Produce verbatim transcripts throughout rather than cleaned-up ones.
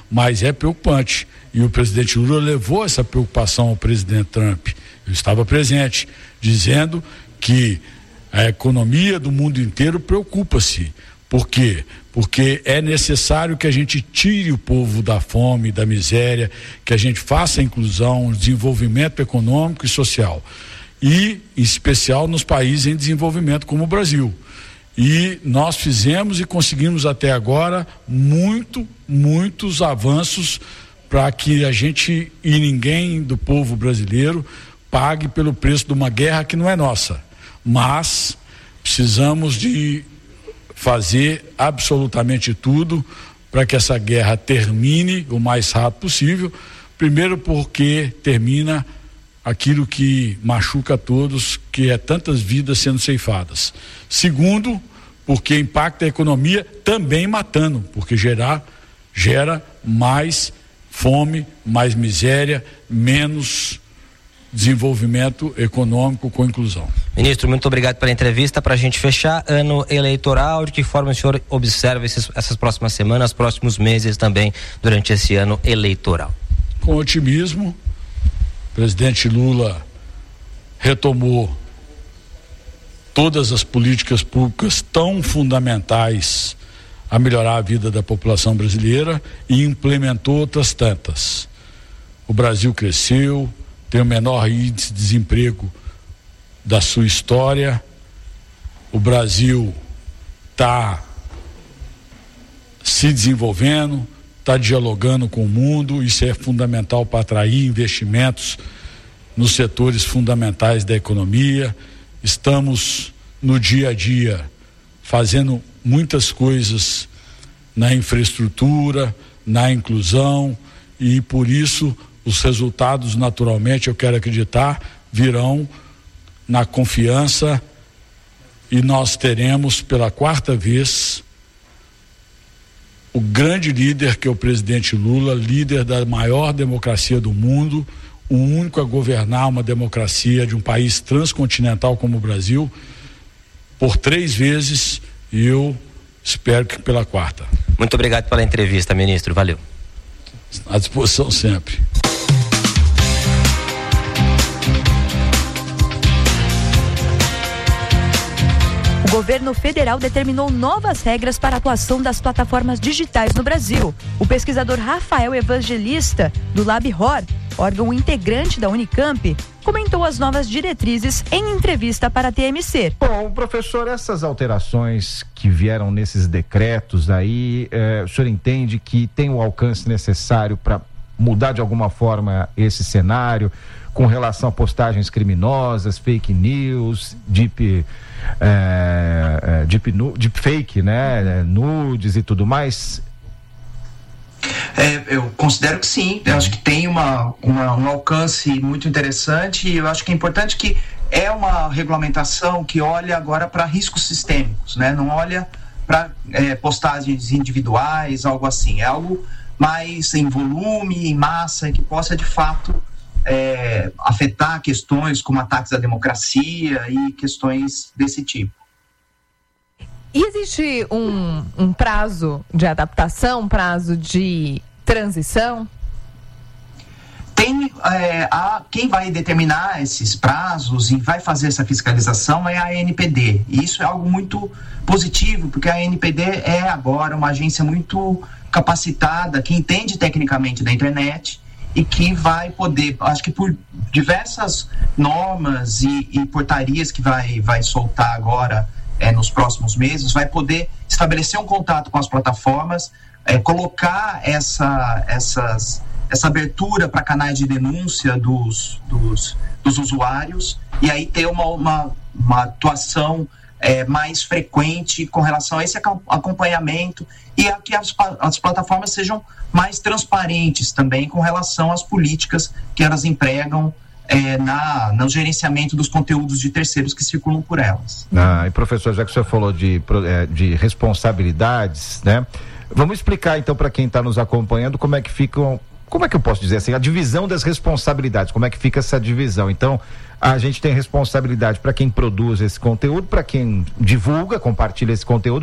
mas é preocupante. E o presidente Lula levou essa preocupação ao presidente Trump. Eu estava presente, dizendo que a economia do mundo inteiro preocupa-se. Por quê? Porque é necessário que a gente tire o povo da fome, da miséria, que a gente faça a inclusão, desenvolvimento econômico e social. E, em especial, nos países em desenvolvimento como o Brasil. E nós fizemos e conseguimos até agora muito, muitos avanços para que a gente e ninguém do povo brasileiro pague pelo preço de uma guerra que não é nossa. Mas precisamos de fazer absolutamente tudo para que essa guerra termine o mais rápido possível. Primeiro porque termina aquilo que machuca a todos, que é tantas vidas sendo ceifadas. Segundo, porque impacta a economia também matando, porque gerar, gera mais fome, mais miséria, menos desenvolvimento econômico com inclusão. Ministro, muito obrigado pela entrevista. Para a gente fechar, ano eleitoral, de que forma o senhor observa esses, essas próximas semanas, próximos meses também, durante esse ano eleitoral? Com otimismo, o presidente Lula retomou todas as políticas públicas tão fundamentais a melhorar a vida da população brasileira e implementou outras tantas. O Brasil cresceu, tem o menor índice de desemprego da sua história. O Brasil está se desenvolvendo, está dialogando com o mundo. Isso é fundamental para atrair investimentos nos setores fundamentais da economia. Estamos no dia a dia fazendo muitas coisas na infraestrutura, na inclusão, e por isso os resultados, naturalmente, eu quero acreditar, virão na confiança, e nós teremos pela quarta vez o grande líder, que é o presidente Lula, líder da maior democracia do mundo, o único a governar uma democracia de um país transcontinental como o Brasil, por três vezes, e eu espero que pela quarta. Muito obrigado pela entrevista, ministro. Valeu. À disposição sempre. O governo federal determinou novas regras para a atuação das plataformas digitais no Brasil. O pesquisador Rafael Evangelista, do LabHor, órgão integrante da Unicamp, comentou as novas diretrizes em entrevista para a T M C. Bom, professor, essas alterações que vieram nesses decretos aí, eh, o senhor entende que tem o alcance necessário para mudar de alguma forma esse cenário com relação a postagens criminosas, fake news, deep, é, deep, deep fake, né, nudes e tudo mais? É, eu considero que sim. Eu acho que tem uma, uma, um alcance muito interessante, e eu acho que é importante que é uma regulamentação que olha agora para riscos sistêmicos, né? Não olha para é, postagens individuais, algo assim. É algo mais em volume, em massa, que possa de fato É, afetar questões como ataques à democracia e questões desse tipo. E existe um, um prazo de adaptação, um prazo de transição? Tem, é, a, quem vai determinar esses prazos e vai fazer essa fiscalização é a A N P D. E isso é algo muito positivo, porque a A N P D é agora uma agência muito capacitada, que entende tecnicamente da internet, e que vai poder, acho que por diversas normas e, e portarias que vai, vai soltar agora é, nos próximos meses, vai poder estabelecer um contato com as plataformas, é, colocar essa, essas, essa abertura para canais de denúncia dos, dos, dos usuários, e aí ter uma, uma, uma atuação é, mais frequente com relação a esse acompanhamento, e a que as, as plataformas sejam mais transparentes também com relação às políticas que elas empregam é, na, no gerenciamento dos conteúdos de terceiros que circulam por elas. Ah, e professor, já que o senhor falou de, de responsabilidades, né? Vamos explicar então para quem está nos acompanhando como é que ficam, como é que eu posso dizer assim, a divisão das responsabilidades, como é que fica essa divisão. Então, a gente tem responsabilidade para quem produz esse conteúdo, para quem divulga, compartilha esse conteúdo,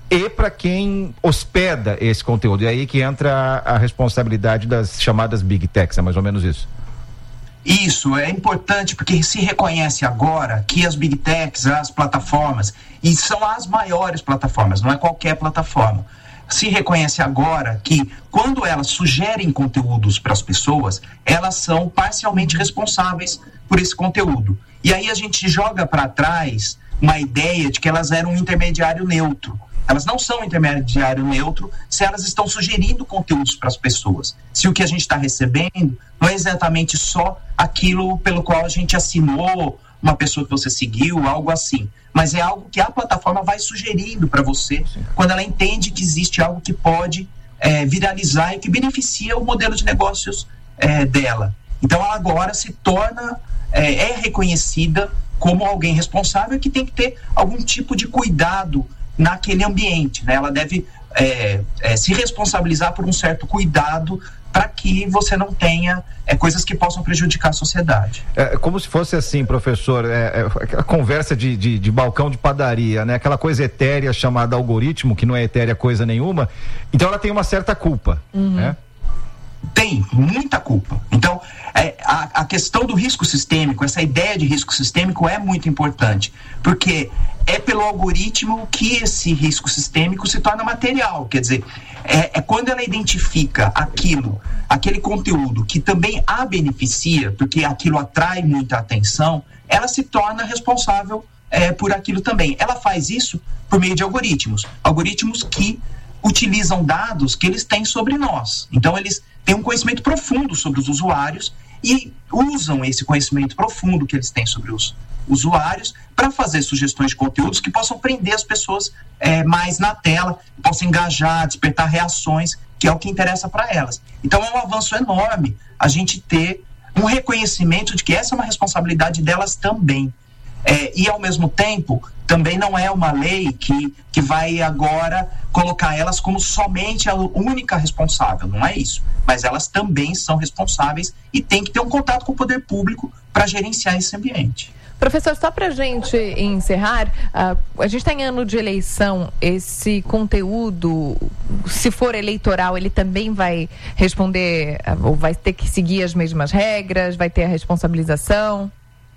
e para quem hospeda esse conteúdo. E aí que entra a, a responsabilidade das chamadas Big Techs, é mais ou menos isso. Isso, é importante porque se reconhece agora que as Big Techs, as plataformas, e são as maiores plataformas, não é qualquer plataforma, se reconhece agora que quando elas sugerem conteúdos para as pessoas, elas são parcialmente responsáveis por esse conteúdo. E aí a gente joga para trás uma ideia de que elas eram um intermediário neutro. Elas não são um intermediário neutro se elas estão sugerindo conteúdos para as pessoas. Se o que a gente está recebendo não é exatamente só aquilo pelo qual a gente assinou, uma pessoa que você seguiu, algo assim. Mas é algo que a plataforma vai sugerindo para você quando ela entende que existe algo que pode é, viralizar e que beneficia o modelo de negócios é, dela. Então ela agora se torna, é, é reconhecida como alguém responsável que tem que ter algum tipo de cuidado naquele ambiente, né? Ela deve é, é, se responsabilizar por um certo cuidado para que você não tenha é, coisas que possam prejudicar a sociedade. É como se fosse assim, professor, é, é, aquela conversa de, de, de balcão de padaria, né? Aquela coisa etérea chamada algoritmo, que não é etérea coisa nenhuma, então ela tem uma certa culpa, uhum. né? Tem muita culpa. Então, é, a, a questão do risco sistêmico, essa ideia de risco sistêmico é muito importante, porque é pelo algoritmo que esse risco sistêmico se torna material. Quer dizer, é, é quando ela identifica aquilo, aquele conteúdo que também a beneficia, porque aquilo atrai muita atenção, ela se torna responsável é, por aquilo também. Ela faz isso por meio de algoritmos, algoritmos que utilizam dados que eles têm sobre nós. Então, eles têm um conhecimento profundo sobre os usuários e usam esse conhecimento profundo que eles têm sobre os usuários para fazer sugestões de conteúdos que possam prender as pessoas é, mais na tela, possam engajar, despertar reações, que é o que interessa para elas. Então, é um avanço enorme a gente ter um reconhecimento de que essa é uma responsabilidade delas também. É, e, ao mesmo tempo, também não é uma lei que, que vai agora colocar elas como somente a única responsável, não é isso. Mas elas também são responsáveis e tem que ter um contato com o poder público para gerenciar esse ambiente. Professor, só para a gente encerrar, uh, a gente está em ano de eleição, esse conteúdo, se for eleitoral, ele também vai responder, uh, ou vai ter que seguir as mesmas regras, vai ter a responsabilização?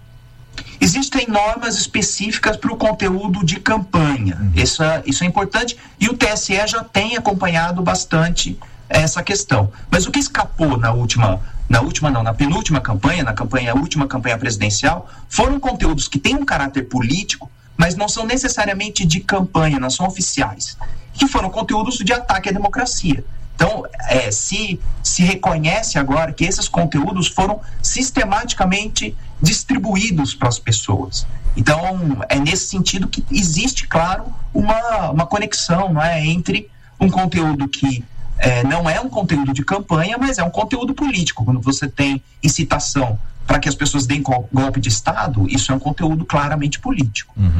Existem normas específicas para o conteúdo de campanha, isso é, isso é importante, e o T S E já tem acompanhado bastante essa questão. Mas o que escapou na última, na última não, na penúltima campanha, na campanha, última campanha presidencial, foram conteúdos que têm um caráter político, mas não são necessariamente de campanha, não são oficiais, que foram conteúdos de ataque à democracia. Então, é, se, se reconhece agora que esses conteúdos foram sistematicamente distribuídos para as pessoas. Então, é nesse sentido que existe, claro, uma, uma conexão, não é, entre um conteúdo que é, não é um conteúdo de campanha, mas é um conteúdo político. Quando você tem incitação para que as pessoas deem golpe de Estado, isso é um conteúdo claramente político. Uhum.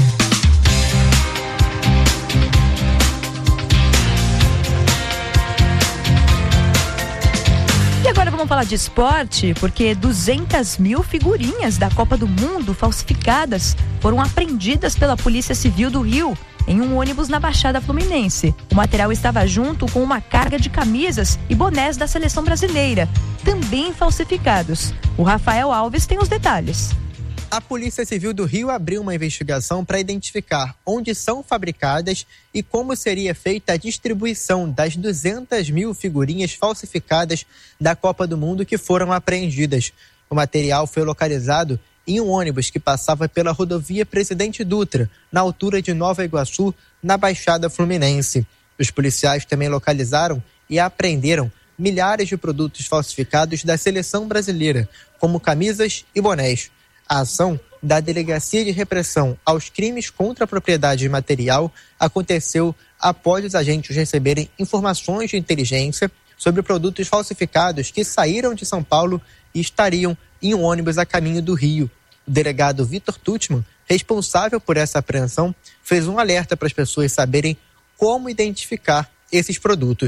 E agora vamos falar de esporte, porque duzentas mil figurinhas da Copa do Mundo falsificadas foram apreendidas pela Polícia Civil do Rio em um ônibus na Baixada Fluminense. O material estava junto com uma carga de camisas e bonés da seleção brasileira, também falsificados. O Rafael Alves tem os detalhes. A Polícia Civil do Rio abriu uma investigação para identificar onde são fabricadas e como seria feita a distribuição das duzentas mil figurinhas falsificadas da Copa do Mundo que foram apreendidas. O material foi localizado em um ônibus que passava pela rodovia Presidente Dutra, na altura de Nova Iguaçu, na Baixada Fluminense. Os policiais também localizaram e apreenderam milhares de produtos falsificados da seleção brasileira, como camisas e bonés. A ação da Delegacia de Repressão aos Crimes contra a Propriedade Material aconteceu após os agentes receberem informações de inteligência sobre produtos falsificados que saíram de São Paulo e estariam em um ônibus a caminho do Rio. O delegado Vitor Tutman, responsável por essa apreensão, fez um alerta para as pessoas saberem como identificar esses produtos.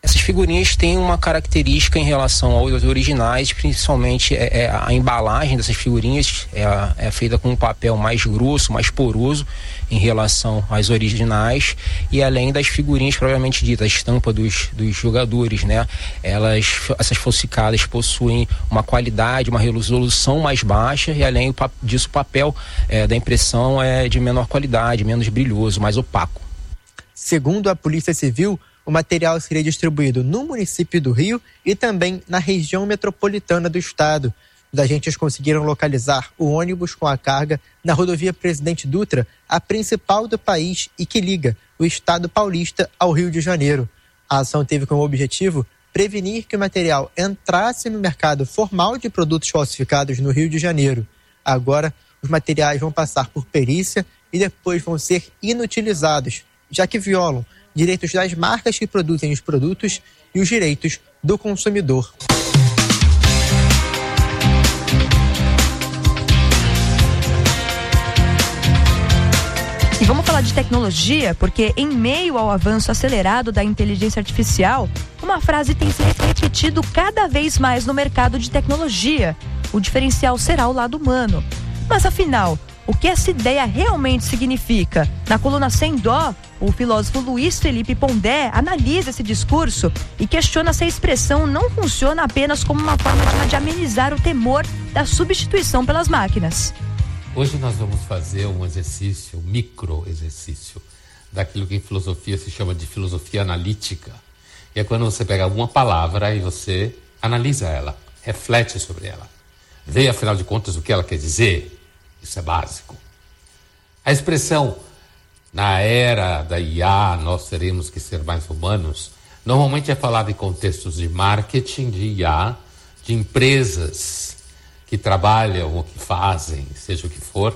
Essas figurinhas têm uma característica em relação aos originais, principalmente é, é a embalagem dessas figurinhas é, é feita com um papel mais grosso, mais poroso em relação às originais, e além das figurinhas propriamente ditas, a estampa dos, dos jogadores, né? Elas, essas falsificadas possuem uma qualidade, uma resolução mais baixa, e além disso o papel é, da impressão é de menor qualidade, menos brilhoso, mais opaco. Segundo a Polícia Civil, o material seria distribuído no município do Rio e também na região metropolitana do estado. Os agentes conseguiram localizar o ônibus com a carga na rodovia Presidente Dutra, a principal do país e que liga o estado paulista ao Rio de Janeiro. A ação teve como objetivo prevenir que o material entrasse no mercado formal de produtos falsificados no Rio de Janeiro. Agora, os materiais vão passar por perícia e depois vão ser inutilizados, já que violam direitos das marcas que produzem os produtos e os direitos do consumidor. E vamos falar de tecnologia, porque em meio ao avanço acelerado da inteligência artificial, uma frase tem se repetido cada vez mais no mercado de tecnologia: o diferencial será o lado humano. Mas afinal, o que essa ideia realmente significa? Na coluna Sem Dó, o filósofo Luiz Felipe Pondé analisa esse discurso e questiona se a expressão não funciona apenas como uma forma de, de amenizar o temor da substituição pelas máquinas. Hoje nós vamos fazer um exercício, um micro exercício, daquilo que em filosofia se chama de filosofia analítica. E é quando você pega uma palavra e você analisa ela, reflete sobre ela, vê afinal de contas o que ela quer dizer. Isso é básico. A expressão, na era da I A, nós teremos que ser mais humanos, normalmente é falada em contextos de marketing, de I A, de empresas que trabalham ou que fazem, seja o que for,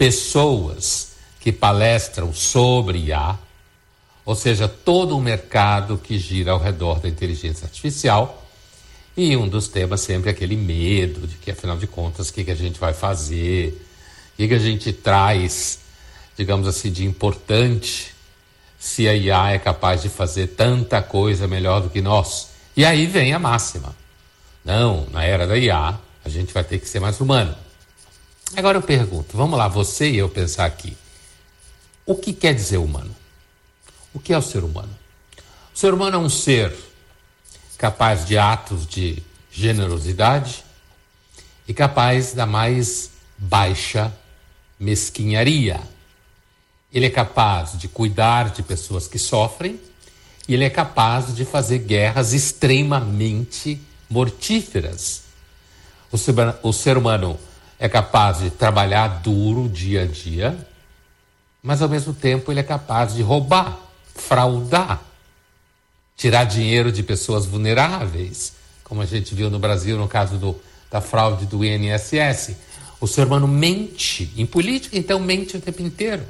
pessoas que palestram sobre I A, ou seja, todo um mercado que gira ao redor da inteligência artificial. E um dos temas sempre é aquele medo de que, afinal de contas, o que, que a gente vai fazer, o que, que a gente traz, digamos assim, de importante, se a I A é capaz de fazer tanta coisa melhor do que nós. E aí vem a máxima. Não, na era da I A, a gente vai ter que ser mais humano. Agora eu pergunto, vamos lá, você e eu pensar aqui. O que quer dizer humano? O que é o ser humano? O ser humano é um ser capaz de atos de generosidade e capaz da mais baixa mesquinharia. Ele é capaz de cuidar de pessoas que sofrem e ele é capaz de fazer guerras extremamente mortíferas. O ser, o ser humano é capaz de trabalhar duro dia a dia, mas ao mesmo tempo ele é capaz de roubar, fraudar, tirar dinheiro de pessoas vulneráveis, como a gente viu no Brasil no caso do, da fraude do I N S S. O ser humano mente em política, então mente o tempo inteiro.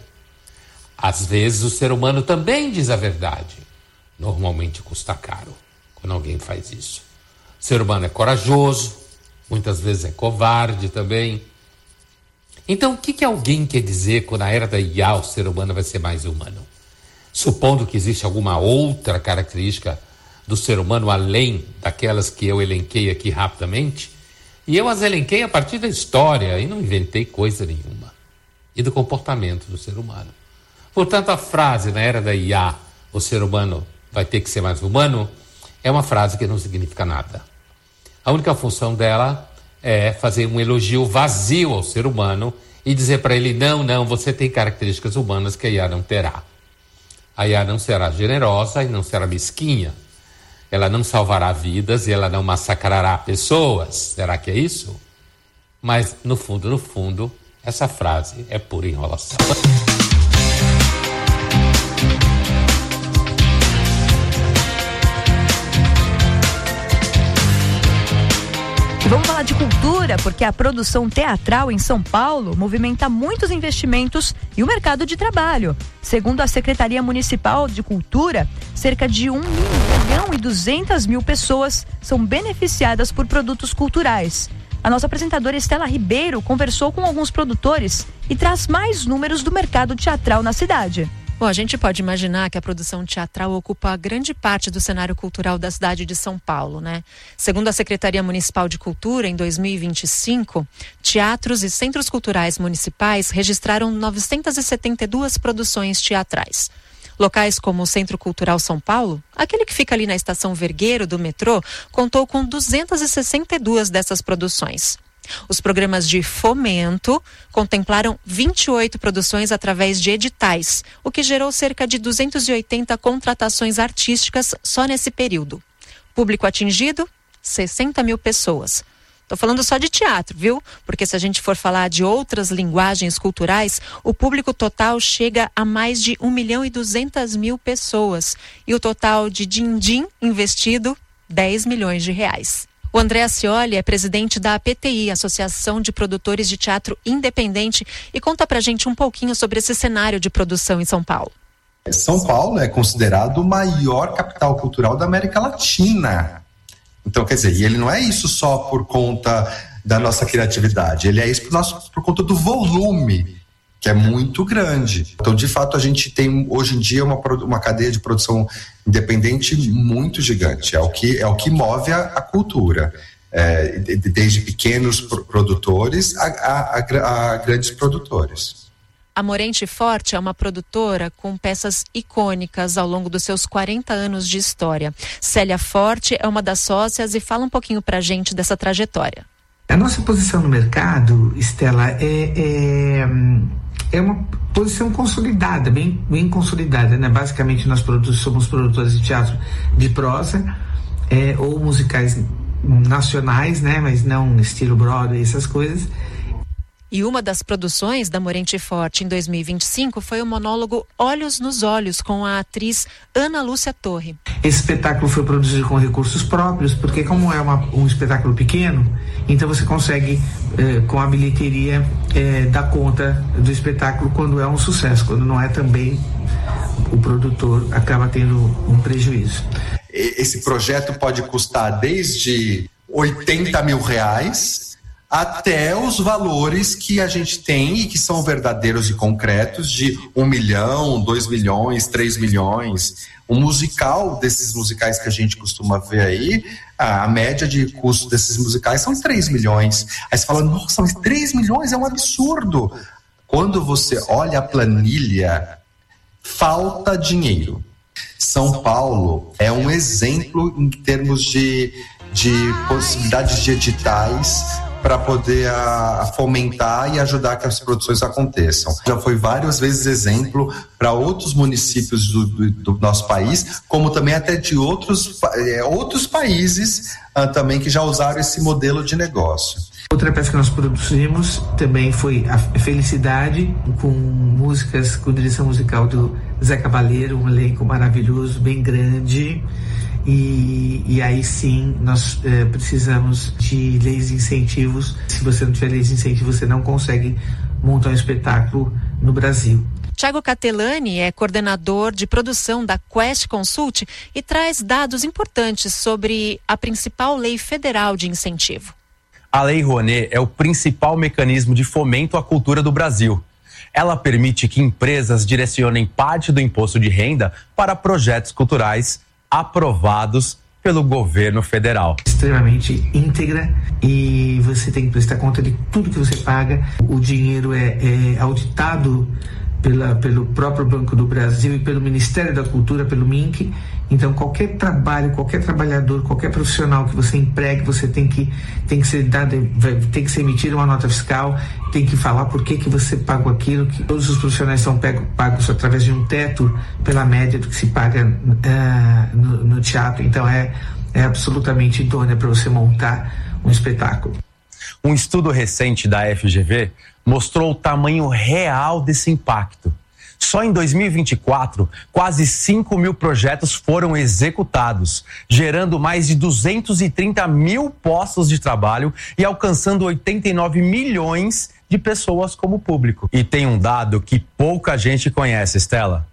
Às vezes o ser humano também diz a verdade. Normalmente custa caro quando alguém faz isso. O ser humano é corajoso, muitas vezes é covarde também. Então o que, que alguém quer dizer quando na era da I A o ser humano vai ser mais humano? Supondo que existe alguma outra característica do ser humano além daquelas que eu elenquei aqui rapidamente, e eu as elenquei a partir da história e não inventei coisa nenhuma, e do comportamento do ser humano. Portanto, a frase na era da I A, o ser humano vai ter que ser mais humano, é uma frase que não significa nada. A única função dela é fazer um elogio vazio ao ser humano e dizer para ele, não, não, você tem características humanas que a I A não terá. A I A não será generosa e não será mesquinha. Ela não salvará vidas e ela não massacrará pessoas. Será que é isso? Mas, no fundo, no fundo, essa frase é pura enrolação. Vamos falar de cultura, porque a produção teatral em São Paulo movimenta muitos investimentos e o mercado de trabalho. Segundo a Secretaria Municipal de Cultura, cerca de um milhão e duzentas mil pessoas são beneficiadas por produtos culturais. A nossa apresentadora Estela Ribeiro conversou com alguns produtores e traz mais números do mercado teatral na cidade. Bom, a gente pode imaginar que a produção teatral ocupa grande parte do cenário cultural da cidade de São Paulo, né? Segundo a Secretaria Municipal de Cultura, em dois mil e vinte e cinco, teatros e centros culturais municipais registraram novecentas e setenta e duas produções teatrais. Locais como o Centro Cultural São Paulo, aquele que fica ali na Estação Vergueiro do metrô, contou com duzentas e sessenta e duas dessas produções. Os programas de fomento contemplaram vinte e oito produções através de editais, o que gerou cerca de duzentas e oitenta contratações artísticas só nesse período. Público atingido, sessenta mil pessoas. Estou falando só de teatro, viu? Porque se a gente for falar de outras linguagens culturais, o público total chega a mais de um milhão e duzentas mil pessoas. E o total de din-din investido, dez milhões de reais. O André Ascioli é presidente da A P T I, Associação de Produtores de Teatro Independente, e conta pra gente um pouquinho sobre esse cenário de produção em São Paulo. São Paulo é considerado o maior capital cultural da América Latina. Então, quer dizer, e ele não é isso só por conta da nossa criatividade, ele é isso por, nosso, por conta do volume, que é muito grande. Então, de fato, a gente tem hoje em dia uma, uma cadeia de produção independente muito gigante. É o que, é o que move a, a cultura, é, desde pequenos produtores a, a, a, a grandes produtores. A Morente Forte é uma produtora com peças icônicas ao longo dos seus quarenta anos de história. Célia Forte é uma das sócias e fala um pouquinho pra gente dessa trajetória. A nossa posição no mercado, Estela, é... é... é uma posição consolidada, bem, bem consolidada, né? Basicamente nós produz, somos produtores de teatro de prosa, é, ou musicais nacionais, né? Mas não estilo Broadway, essas coisas. E uma das produções da Morente Forte em dois mil e vinte e cinco foi o monólogo Olhos nos Olhos, com a atriz Ana Lúcia Torre. Esse espetáculo foi produzido com recursos próprios, porque como é uma, um espetáculo pequeno, então você consegue, eh, com a bilheteria, eh, dar conta do espetáculo quando é um sucesso. Quando não é, também o produtor acaba tendo um prejuízo. Esse projeto pode custar desde oitenta mil reais até os valores que a gente tem e que são verdadeiros e concretos, de um milhão, dois milhões, três milhões. O musical desses musicais que a gente costuma ver aí, a média de custo desses musicais são três milhões. Aí você fala, nossa, mas três milhões é um absurdo. Quando você olha a planilha, falta dinheiro. São Paulo é um exemplo em termos de, de possibilidades de editais para poder a, a fomentar e ajudar que as produções aconteçam. Já foi várias vezes exemplo para outros municípios do, do, do nosso país, como também até de outros, é, outros países ah, também que já usaram esse modelo de negócio. Outra peça que nós produzimos também foi a Felicidade, com músicas, com direção musical do Zé Cabaleiro, um elenco maravilhoso, bem grande. E, e aí sim nós eh, precisamos de leis de incentivos. Se você não tiver leis de incentivo, você não consegue montar um espetáculo no Brasil. Thiago Catelani é coordenador de produção da Quest Consult e traz dados importantes sobre a principal lei federal de incentivo. A Lei Rouanet é o principal mecanismo de fomento à cultura do Brasil. Ela permite que empresas direcionem parte do imposto de renda para projetos culturais aprovados pelo governo federal. Extremamente íntegra e você tem que prestar conta de tudo que você paga. O dinheiro é, é auditado pela, pelo próprio Banco do Brasil e pelo Ministério da Cultura, pelo M I N C. Então qualquer trabalho, qualquer trabalhador, qualquer profissional que você empregue, você tem que, tem que ser dado, tem que ser emitida uma nota fiscal, tem que falar por que que você pagou aquilo, que todos os profissionais são pagos através de um teto pela média do que se paga uh, no, no teatro. Então é, é absolutamente idônea para você montar um espetáculo. Um estudo recente da F G V mostrou o tamanho real desse impacto. Só em dois mil e vinte e quatro, quase cinco mil projetos foram executados, gerando mais de duzentos e trinta mil postos de trabalho e alcançando oitenta e nove milhões de pessoas como público. E tem um dado que pouca gente conhece, Estela.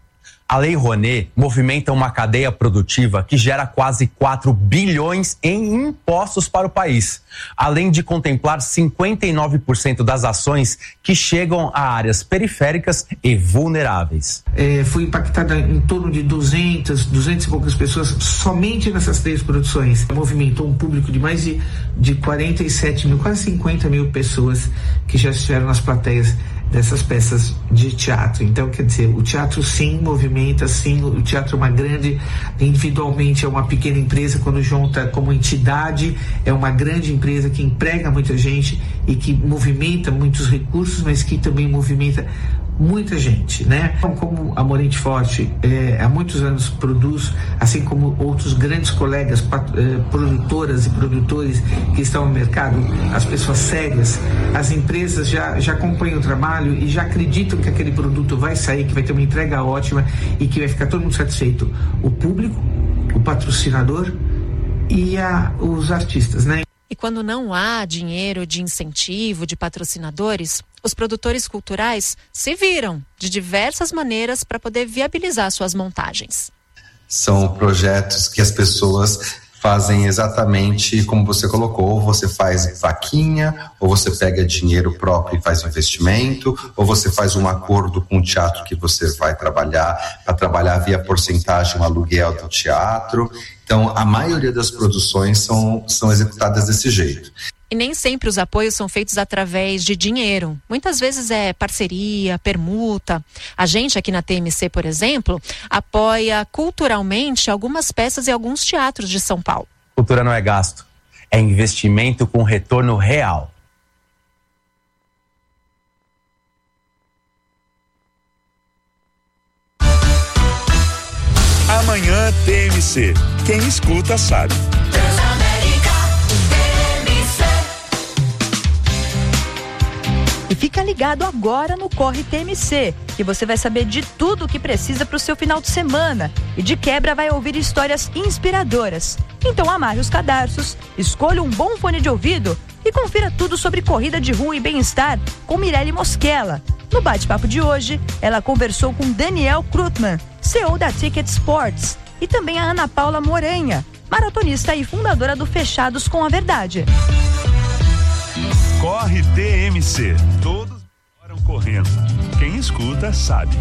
A Lei Rouanet movimenta uma cadeia produtiva que gera quase quatro bilhões em impostos para o país, além de contemplar cinquenta e nove por cento das ações que chegam a áreas periféricas e vulneráveis. É, foi impactada em torno de duzentas, duzentas e poucas pessoas somente nessas três produções. Movimentou um público de mais de, de quarenta e sete mil, quase cinquenta mil pessoas que já estiveram nas plateias dessas peças de teatro. Então, quer dizer, o teatro sim movimenta, sim, o teatro é uma grande, individualmente é uma pequena empresa, quando junta como entidade, é uma grande empresa que emprega muita gente e que movimenta muitos recursos, mas que também movimenta muita gente, né? Como a Morente Forte é, há muitos anos produz, assim como outros grandes colegas, é, produtoras e produtores que estão no mercado, as pessoas sérias, as empresas já, já acompanham o trabalho e já acreditam que aquele produto vai sair, que vai ter uma entrega ótima e que vai ficar todo mundo satisfeito. O público, o patrocinador e a, os artistas, né? E quando não há dinheiro de incentivo, de patrocinadores, os produtores culturais se viram de diversas maneiras para poder viabilizar suas montagens. São projetos que as pessoas fazem exatamente como você colocou, ou você faz vaquinha, ou você pega dinheiro próprio e faz investimento, ou você faz um acordo com o teatro que você vai trabalhar, para trabalhar via porcentagem, o aluguel do teatro. Então, a maioria das produções são, são executadas desse jeito. E nem sempre os apoios são feitos através de dinheiro. Muitas vezes é parceria, permuta. A gente aqui na T M C, por exemplo, apoia culturalmente algumas peças e alguns teatros de São Paulo. Cultura não é gasto, é investimento com retorno real. Amanhã T M C. Quem escuta sabe. E fica ligado agora no Corre T M C, que você vai saber de tudo o que precisa para o seu final de semana. E de quebra vai ouvir histórias inspiradoras. Então amarre os cadarços, escolha um bom fone de ouvido e confira tudo sobre corrida de rua e bem-estar com Mirelle Mosquela. No bate-papo de hoje, ela conversou com Daniel Krutman, C E O da Ticket Sports, e também a Ana Paula Moranha, maratonista e fundadora do Fechados com a Verdade. Corre T M C. Todos moram correndo. Quem escuta sabe.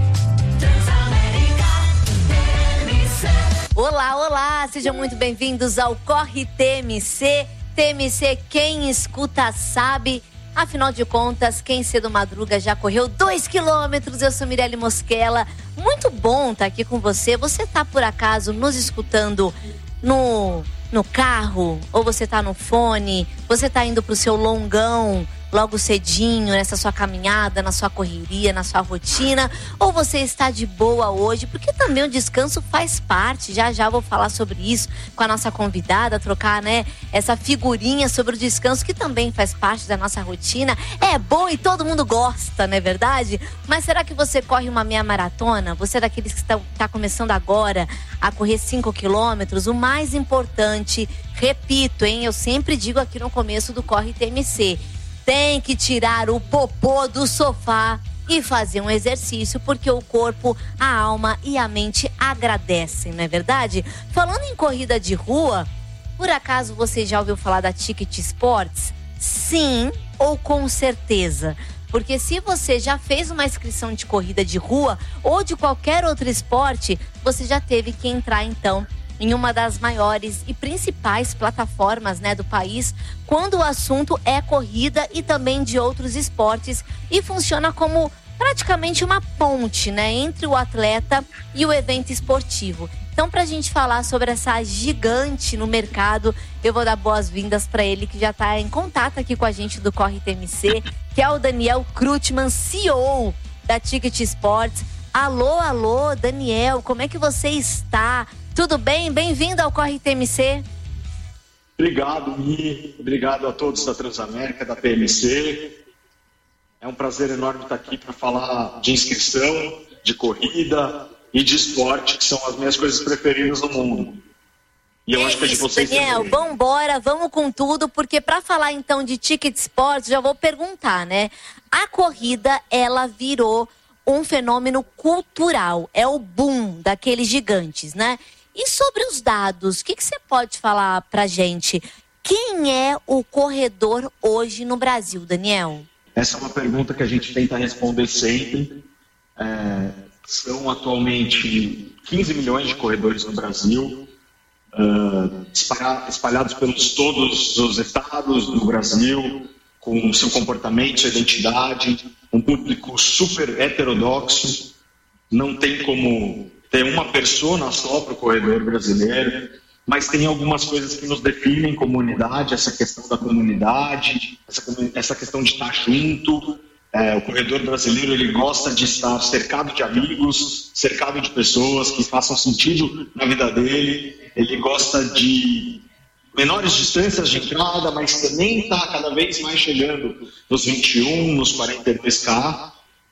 Olá, olá, sejam muito bem-vindos ao Corre T M C. T M C, quem escuta sabe. Afinal de contas, quem cedo madruga já correu dois quilômetros. Eu sou Mirelle Mosquela. Muito bom estar aqui com você. Você está, por acaso, nos escutando no, no carro? Ou você está no fone? Você está indo para o seu longão logo cedinho, nessa sua caminhada, na sua correria, na sua rotina? Ou você está de boa hoje? Porque também o descanso faz parte. Já já vou falar sobre isso com a nossa convidada, trocar, né, essa figurinha sobre o descanso, que também faz parte da nossa rotina. É bom e todo mundo gosta, não é verdade? Mas será que você corre uma meia maratona? Você é daqueles que está tá começando agora a correr cinco quilômetros? O mais importante, repito, hein, eu sempre digo aqui no começo do Corre T M C, tem que tirar o popô do sofá e fazer um exercício, porque o corpo, a alma e a mente agradecem, não é verdade? Falando em corrida de rua, por acaso você já ouviu falar da Ticket Sports? Sim, ou com certeza. Porque se você já fez uma inscrição de corrida de rua ou de qualquer outro esporte, você já teve que entrar então em uma das maiores e principais plataformas, né, do país, quando o assunto é corrida e também de outros esportes, e funciona como praticamente uma ponte, né, entre o atleta e o evento esportivo. Então, para a gente falar sobre essa gigante no mercado, eu vou dar boas-vindas para ele, que já está em contato aqui com a gente do Corre T M C, que é o Daniel Krutman, C E O da Ticket Sports. Alô, alô, Daniel, como é que você está? Tudo bem? Bem-vindo ao Corre T M C. Obrigado, Mi. Obrigado a todos da Transamérica, da T M C. É um prazer enorme estar aqui para falar de inscrição, de corrida e de esporte, que são as minhas coisas preferidas no mundo. E eu é acho que é de vocês Daniel, também. Vamos embora, vamos com tudo, porque para falar então de Ticket Sports, já vou perguntar, né? A corrida, ela virou um fenômeno cultural, é o boom daqueles gigantes, né? E sobre os dados, o que, que você pode falar pra gente? Quem é o corredor hoje no Brasil, Daniel? Essa é uma pergunta que a gente tenta responder sempre. É, são atualmente quinze milhões de corredores no Brasil, uh, espalhados pelos todos os estados do Brasil, com seu comportamento, sua identidade, um público super heterodoxo. Não tem como ter uma persona só para o corredor brasileiro, mas tem algumas coisas que nos definem como unidade, essa questão da comunidade, essa, essa questão de estar junto. É, o corredor brasileiro, ele gosta de estar cercado de amigos, cercado de pessoas que façam sentido na vida dele. Ele gosta de menores distâncias de entrada, mas também está cada vez mais chegando nos vinte e um, nos quarenta e dois K.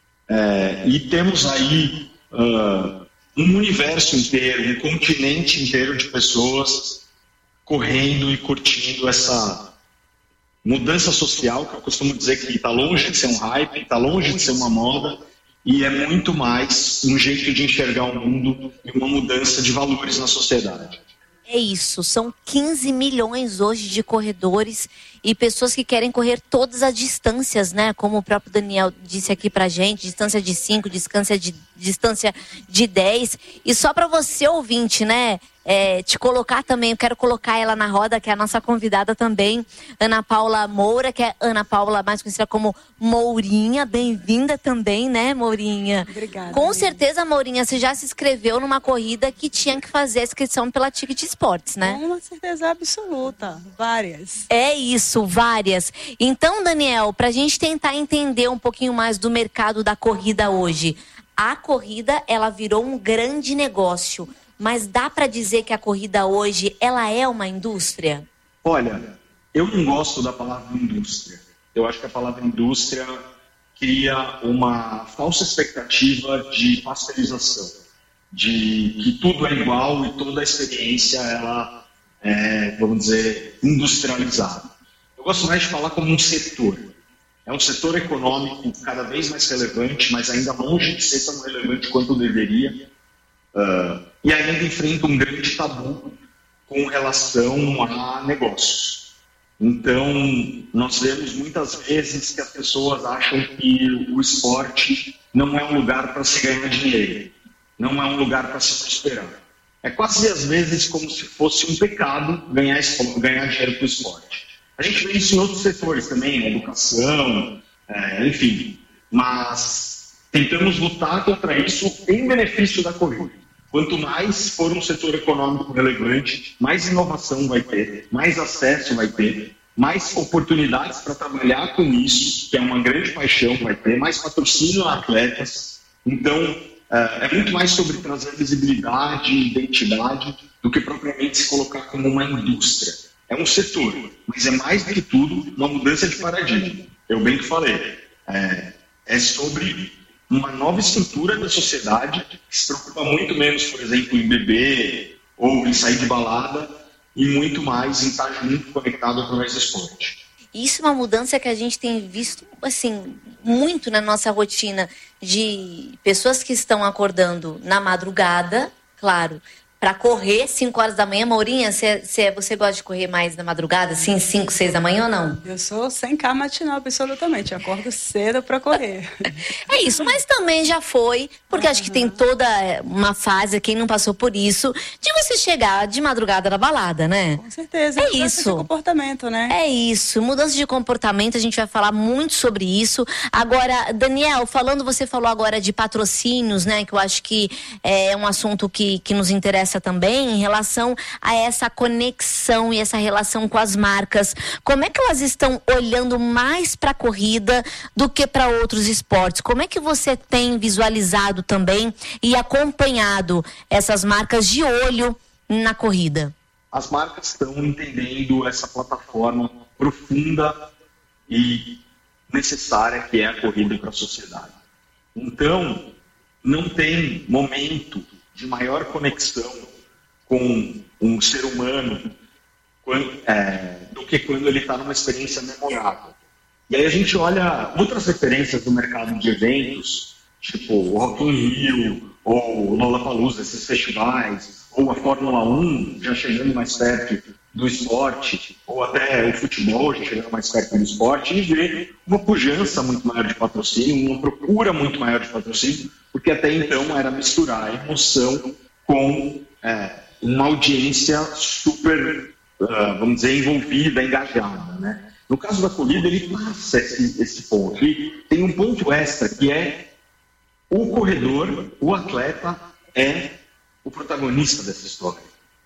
É, e temos aí uh, um universo inteiro, um continente inteiro de pessoas correndo e curtindo essa mudança social, que eu costumo dizer que está longe de ser um hype, está longe de ser uma moda, e é muito mais um jeito de enxergar o mundo e uma mudança de valores na sociedade. É isso, são quinze milhões hoje de corredores e pessoas que querem correr todas as distâncias, né? Como o próprio Daniel disse aqui pra gente, distância de cinco, distância de, distância de dez. E só para você, ouvinte, né? É, te colocar também, eu quero colocar ela na roda, que é a nossa convidada também, Ana Paula Moura, que é Ana Paula, mais conhecida como Mourinha. Bem-vinda também, né, Mourinha? Obrigada. Com amiga. certeza, Mourinha, você já se inscreveu numa corrida que tinha que fazer a inscrição pela Ticket Esportes, né? Com uma certeza absoluta, várias. É isso, várias. Então, Daniel, pra gente tentar entender um pouquinho mais do mercado da corrida hoje, a corrida, ela virou um grande negócio. Mas dá para dizer que a corrida hoje, ela é uma indústria? Olha, eu não gosto da palavra indústria. Eu acho que a palavra indústria cria uma falsa expectativa de pasteurização, de que tudo é igual e toda a experiência ela é, vamos dizer, industrializada. Eu gosto mais de falar como um setor. É um setor econômico cada vez mais relevante, mas ainda longe de ser tão relevante quanto deveria. Uh, e ainda enfrenta um grande tabu com relação a negócios. Então, nós vemos muitas vezes que as pessoas acham que o esporte não é um lugar para se ganhar dinheiro, não é um lugar para se prosperar. É quase às vezes como se fosse um pecado ganhar, ganhar dinheiro com o esporte. A gente vê isso em outros setores também, educação, é, enfim, mas tentamos lutar contra isso em benefício da corrida. Quanto mais for um setor econômico relevante, mais inovação vai ter, mais acesso vai ter, mais oportunidades para trabalhar com isso, que é uma grande paixão, vai ter, mais patrocínio a atletas. Então, é muito mais sobre trazer visibilidade e identidade do que propriamente se colocar como uma indústria. É um setor, mas é mais do que tudo uma mudança de paradigma. Eu bem que falei, é, é sobre uma nova estrutura da sociedade que se preocupa muito menos, por exemplo, em beber ou em sair de balada e muito mais em estar junto, conectado através do esporte. Isso é uma mudança que a gente tem visto, assim, muito na nossa rotina de pessoas que estão acordando na madrugada, claro, para correr cinco horas da manhã. Mourinha, cê, cê, você gosta de correr mais na madrugada, assim, cinco, seis da manhã ou não? Eu sou sem K matinal, absolutamente. Eu acordo cedo para correr. É isso, mas também já foi, porque uhum. acho que tem toda uma fase, quem não passou por isso, de você chegar de madrugada na balada, né? Com certeza. É mudança isso. de comportamento, né? É isso. Mudança de comportamento, a gente vai falar muito sobre isso. Agora, Daniel, falando, você falou agora de patrocínios, né? Que eu acho que é um assunto que, que nos interessa também em relação a essa conexão e essa relação com as marcas. Como é que elas estão olhando mais para a corrida do que para outros esportes? Como é que você tem visualizado também e acompanhado essas marcas de olho na corrida? As marcas estão entendendo essa plataforma profunda e necessária que é a corrida para a sociedade. Então, não tem momento de maior conexão com um ser humano quando, é, do que quando ele está numa experiência memorável. E aí a gente olha outras referências do mercado de eventos tipo o Rock in Rio, ou o Lollapalooza, esses festivais, ou a Fórmula um já chegando mais perto do esporte, ou até o futebol já chegando mais perto do esporte, e ver uma pujança muito maior de patrocínio, uma procura muito maior de patrocínio, porque até então era misturar a emoção com é, uma audiência super, uh, vamos dizer, envolvida, engajada, né? No caso da corrida, ele passa esse, esse ponto. E tem um ponto extra, que é o corredor, o atleta, é o protagonista dessa história.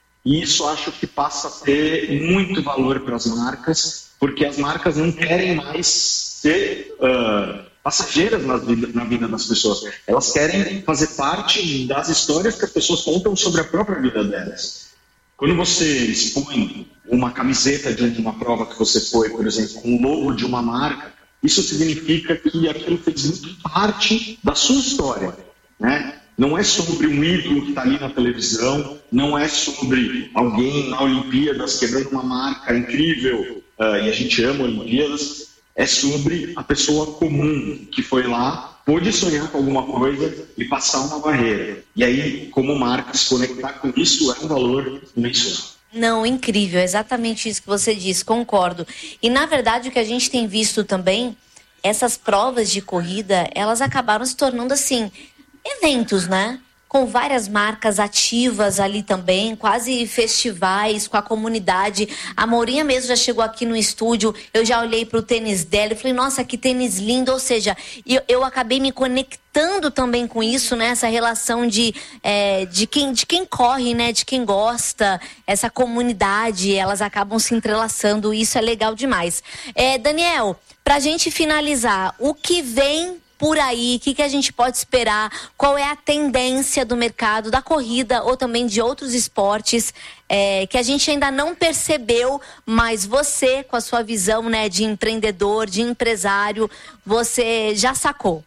E isso acho que passa a ter muito valor para as marcas, porque as marcas não querem mais ser uh, passageiras na vida, na vida das pessoas. Elas querem fazer parte das histórias que as pessoas contam sobre a própria vida delas. Quando você expõe uma camiseta de uma prova que você foi, por exemplo, com o logo de uma marca, isso significa que aquilo fez muito parte da sua história, né? Não é sobre um ídolo que está ali na televisão, não é sobre alguém na Olimpíadas quebrando uma marca incrível, uh, e a gente ama Olimpíadas, é sobre a pessoa comum que foi lá, pôde sonhar com alguma coisa e passar uma barreira. E aí, como marca, se conectar com isso é um valor imensurável. Não, incrível, exatamente isso que você disse, concordo. E na verdade o que a gente tem visto também, essas provas de corrida, elas acabaram se tornando assim, eventos, né? Com várias marcas ativas ali também, quase festivais com a comunidade. A Mourinha mesmo já chegou aqui no estúdio, eu já olhei para o tênis dela e falei, nossa, que tênis lindo. Ou seja, eu, eu acabei me conectando também com isso, né? Essa relação de, é, de, quem, de quem corre, né? De quem gosta, essa comunidade, elas acabam se entrelaçando, isso é legal demais. É, Daniel, para a gente finalizar, o que vem por aí, o que, que a gente pode esperar, qual é a tendência do mercado da corrida ou também de outros esportes é, que a gente ainda não percebeu, mas você, com a sua visão, né, de empreendedor, de empresário, você já sacou?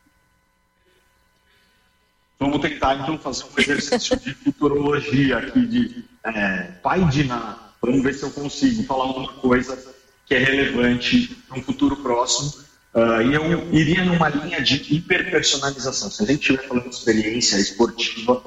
Vamos tentar então fazer um exercício de futurologia aqui, de é, pai de Ná. Vamos ver se eu consigo falar uma coisa que é relevante para um futuro próximo. Uh, e eu iria numa linha de hiperpersonalização. Se a gente estiver falando de experiência esportiva,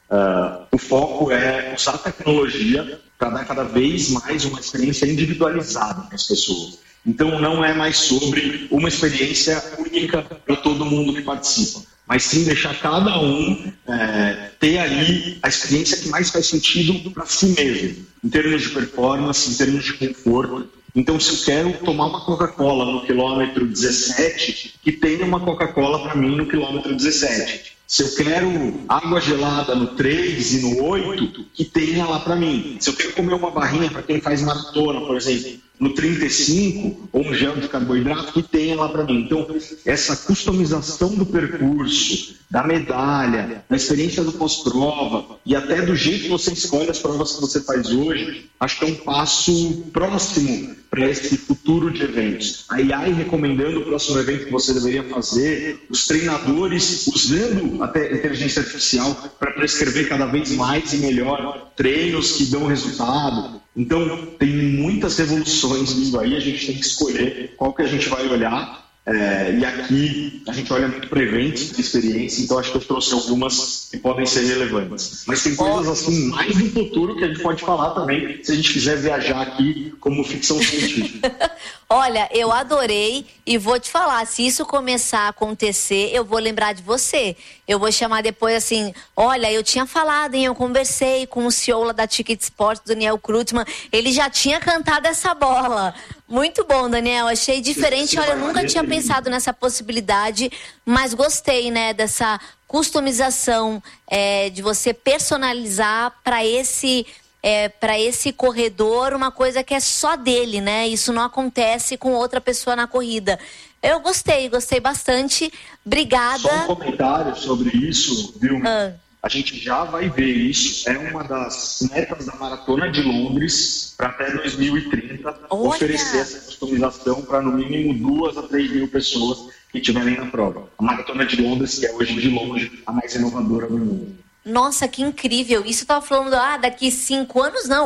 uh, o foco é usar a tecnologia para dar cada vez mais uma experiência individualizada para as pessoas. Então não é mais sobre uma experiência única para todo mundo que participa, mas sim deixar cada um é, ter ali a experiência que mais faz sentido para si mesmo, em termos de performance, em termos de conforto. Então, se eu quero tomar uma Coca-Cola no quilômetro dezessete, que tenha uma Coca-Cola para mim no quilômetro dezessete. Se eu quero água gelada no três e no oito, que tenha lá para mim. Se eu quero comer uma barrinha para quem faz maratona, por exemplo, no trinta e cinco, ou um gel de carboidrato, que tenha lá para mim. Então, essa customização do percurso, da medalha, da experiência do pós-prova e até do jeito que você escolhe as provas que você faz hoje, acho que é um passo próximo para esse futuro de eventos. A I A I recomendando o próximo evento que você deveria fazer, os treinadores usando até inteligência artificial para prescrever cada vez mais e melhor treinos que dão resultado. Então, tem muitas revoluções nisso aí, a gente tem que escolher qual que a gente vai olhar. É, e aqui a gente olha muito para eventos, para experiência, então acho que eu trouxe algumas que podem ser relevantes. Mas tem coisas assim, mais do futuro, que a gente pode falar também, se a gente quiser viajar aqui como ficção científica. Olha, eu adorei e vou te falar, se isso começar a acontecer, eu vou lembrar de você. Eu vou chamar depois assim, olha, eu tinha falado, hein, eu conversei com o C E O lá da Ticket Sports, Daniel Krutman, ele já tinha cantado essa bola. Muito bom, Daniel, achei diferente, olha, eu nunca tinha pensado nessa possibilidade, mas gostei, né, dessa customização, é, de você personalizar para esse... É, para esse corredor, uma coisa que é só dele, né? Isso não acontece com outra pessoa na corrida. Eu gostei, gostei bastante. Obrigada. Só um comentário sobre isso, viu? Ah. A gente já vai ver isso. É uma das metas da Maratona de Londres para até dois mil e trinta. Olha. Oferecer essa customização para no mínimo duas a três mil pessoas que estiverem na prova. A Maratona de Londres, que é hoje de longe a mais inovadora do mundo. Nossa, que incrível. Isso eu tava falando, ah, daqui cinco anos, não.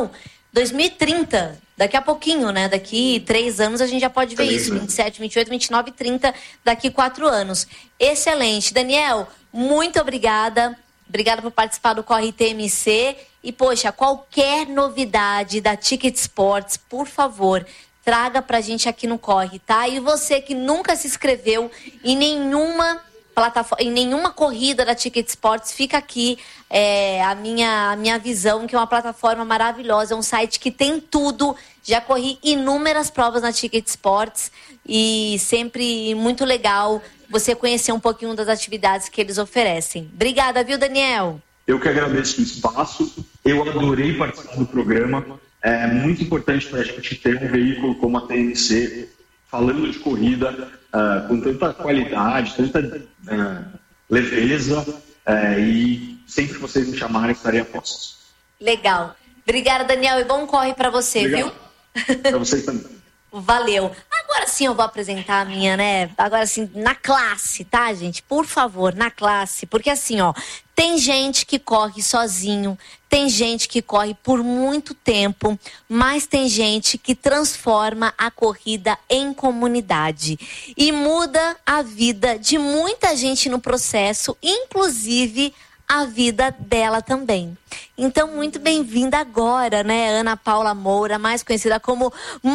dois mil e trinta, daqui a pouquinho, né? Daqui três anos a gente já pode ver Três, isso. né? vinte e sete, vinte e oito, vinte e nove, trinta, daqui quatro anos. Excelente. Daniel, muito obrigada. Obrigada por participar do Corre T M C. E, poxa, qualquer novidade da Ticket Sports, por favor, traga pra gente aqui no Corre, tá? E você que nunca se inscreveu em nenhuma plataforma, em nenhuma corrida da Ticket Sports, fica aqui é, a, minha, a minha visão, que é uma plataforma maravilhosa, é um site que tem tudo. Já corri inúmeras provas na Ticket Sports e sempre muito legal você conhecer um pouquinho das atividades que eles oferecem. Obrigada, viu, Daniel? Eu que agradeço o espaço, eu adorei participar do programa. É muito importante para a gente ter um veículo como a T M C falando de corrida uh, com tanta qualidade, tanta uh, leveza, uh, e sempre que vocês me chamarem, estarei a postos. Legal. Obrigada, Daniel, e bom corre para você, Obrigado. Viu? Para vocês também. Valeu. Agora sim eu vou apresentar a minha, né? Agora sim, na classe, tá, gente? Por favor, na classe. Porque assim, ó, tem gente que corre sozinho, tem gente que corre por muito tempo, mas tem gente que transforma a corrida em comunidade e muda a vida de muita gente no processo, inclusive a vida dela também. Então, muito bem-vinda agora, né, Ana Paula Moura, mais conhecida como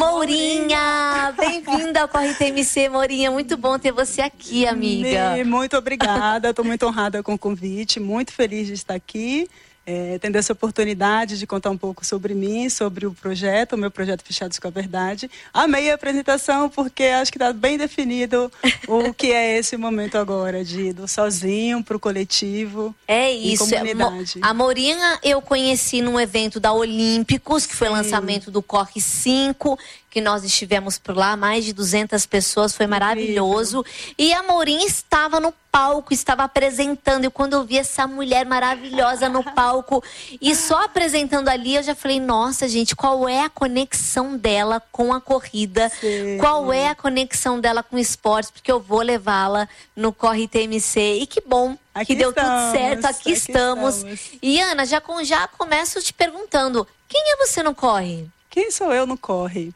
Mourinha. Bem-vinda ao Corre T M C, Mourinha. Muito bom ter você aqui, amiga. Me, muito obrigada, estou muito honrada com o convite, muito feliz de estar aqui. É, tendo essa oportunidade de contar um pouco sobre mim, sobre o projeto, o meu projeto Fechados com a Verdade. Amei a apresentação porque acho que está bem definido o que é esse momento agora, de do sozinho para o coletivo. É isso. Comunidade. A Mourinha eu conheci num evento da Olímpicos, que foi o lançamento do Corre cinco, que nós estivemos por lá, mais de duzentas pessoas, foi maravilhoso. E a Mourinha estava no palco, estava apresentando, e quando eu vi essa mulher maravilhosa no palco, e só apresentando ali, eu já falei, nossa, gente, qual é a conexão dela com a corrida? Sim. Qual é a conexão dela com o esporte? Porque eu vou levá-la no Corre T M C, e que bom aqui que deu estamos, tudo certo, aqui, aqui estamos. estamos. E Ana, já, com, já começo te perguntando, quem é você no Corre? Quem sou eu no Corre?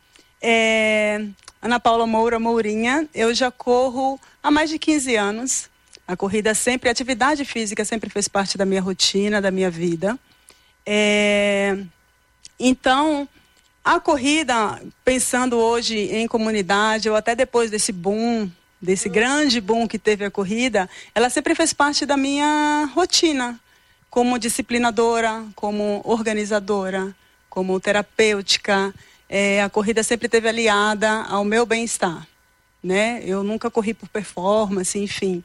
É, Ana Paula Moura Mourinha, eu já corro há mais de quinze anos. A corrida sempre, a atividade física sempre fez parte da minha rotina, da minha vida. É, então, a corrida, pensando hoje em comunidade, ou até depois desse boom, desse grande boom que teve a corrida, ela sempre fez parte da minha rotina, como disciplinadora, como organizadora, como terapêutica. É, a corrida sempre esteve aliada ao meu bem-estar, né? Eu nunca corri por performance, enfim.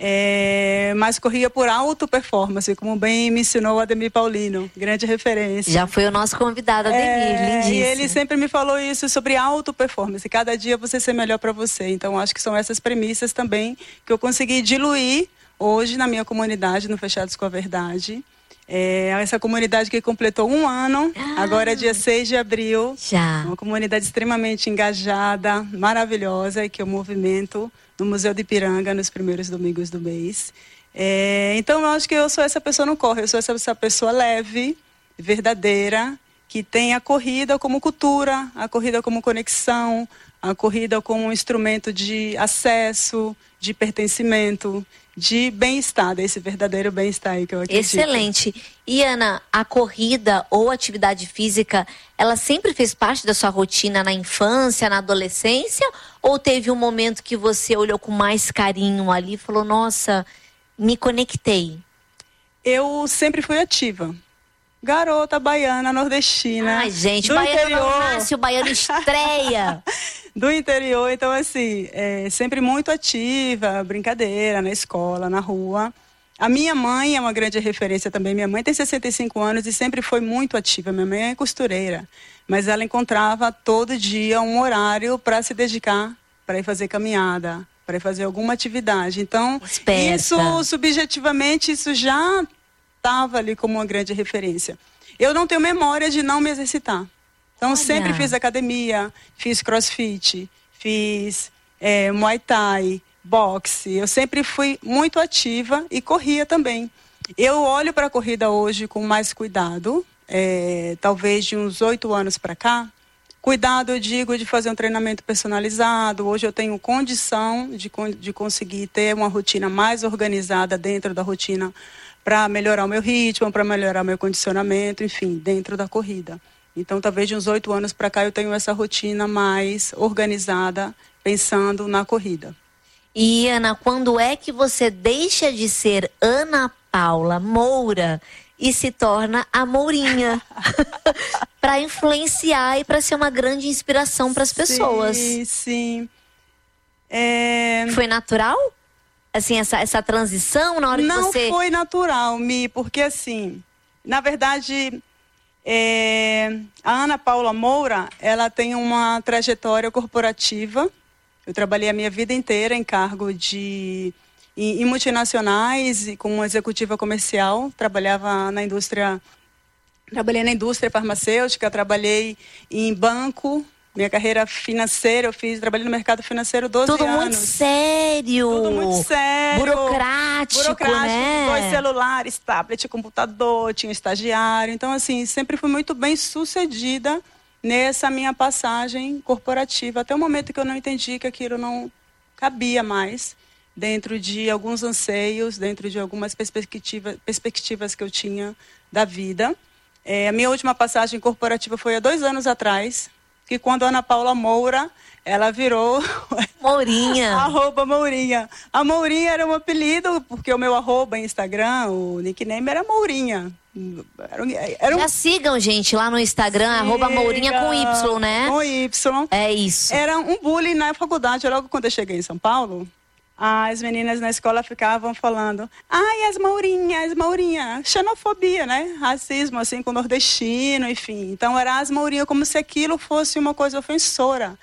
É, mas corria por auto-performance, como bem me ensinou o Ademir Paulino, grande referência. Já foi o nosso convidado, Ademir, é, lindíssimo. E ele sempre me falou isso sobre auto-performance, cada dia você ser melhor para você. Então, acho que são essas premissas também que eu consegui diluir hoje na minha comunidade, no Fechados com a Verdade. É, essa comunidade que completou um ano, ah, agora é dia seis de abril. Já. Uma comunidade extremamente engajada, maravilhosa, e que eu movimento no Museu de Ipiranga nos primeiros domingos do mês. É, então, eu acho que eu sou essa pessoa no corre, eu sou essa, essa pessoa leve, verdadeira, que tem a corrida como cultura, a corrida como conexão, a corrida como um instrumento de acesso, de pertencimento, de bem-estar, desse verdadeiro bem-estar aí que eu acredito. Excelente. E Ana, a corrida ou atividade física, ela sempre fez parte da sua rotina na infância, na adolescência? Ou teve um momento que você olhou com mais carinho ali e falou, nossa, me conectei? Eu sempre fui ativa. Garota baiana, nordestina. Ai, gente, do baiano interior. não nasce, o baiano estreia. Do interior, então assim, é, sempre muito ativa, brincadeira, na escola, na rua. A minha mãe é uma grande referência também. Minha mãe tem sessenta e cinco anos e sempre foi muito ativa. Minha mãe é costureira, mas ela encontrava todo dia um horário para se dedicar, para ir fazer caminhada, para ir fazer alguma atividade. Então, Esperta. isso, subjetivamente, isso já estava ali como uma grande referência. Eu não tenho memória de não me exercitar. Então, Olha. sempre fiz academia, fiz crossfit, fiz é, muay thai, boxe. Eu sempre fui muito ativa e corria também. Eu olho para a corrida hoje com mais cuidado. é, talvez de uns oito anos para cá. Cuidado, eu digo, de fazer um treinamento personalizado. Hoje eu tenho condição de, de conseguir ter uma rotina mais organizada dentro da rotina para melhorar o meu ritmo, para melhorar o meu condicionamento, enfim, dentro da corrida. Então, talvez de uns oito anos para cá eu tenho essa rotina mais organizada, pensando na corrida. E, Ana, quando é que você deixa de ser Ana Paula Moura e se torna a Mourinha para influenciar e para ser uma grande inspiração para as pessoas? Sim, sim. É... Foi natural? Assim, essa, essa transição na hora Não que você... Não foi natural, Mi, porque assim, na verdade, é... a Ana Paula Moura, ela tem uma trajetória corporativa. Eu trabalhei a minha vida inteira em cargo de... em multinacionais e como executiva comercial, trabalhava na indústria, trabalhei na indústria farmacêutica, trabalhei em banco, minha carreira financeira eu fiz, trabalhei no mercado financeiro doze Tudo anos. Tudo muito sério. Tudo muito sério. Burocrático, Burocrático, né? dois celulares, tablet, computador, tinha estagiário. Então, assim, sempre fui muito bem sucedida nessa minha passagem corporativa, até o momento que eu não entendi que aquilo não cabia mais dentro de alguns anseios, dentro de algumas perspectiva, perspectivas que eu tinha da vida. É, a minha última passagem corporativa foi há dois anos atrás, que quando a Ana Paula Moura, ela virou... Mourinha. Arroba Mourinha. A Mourinha era um apelido, porque o meu arroba em Instagram, o nickname era Mourinha. Era um, era um... Já sigam, gente, lá no Instagram, Siga, arroba Mourinha com Y, né? Com Y. É isso. Era um bullying na faculdade, logo quando eu cheguei em São Paulo. As meninas na escola ficavam falando, ai, as Mourinhas, as Mourinhas, xenofobia, né? Racismo, assim, com nordestino, enfim. Então, era as Mourinhas, como se aquilo fosse uma coisa ofensora.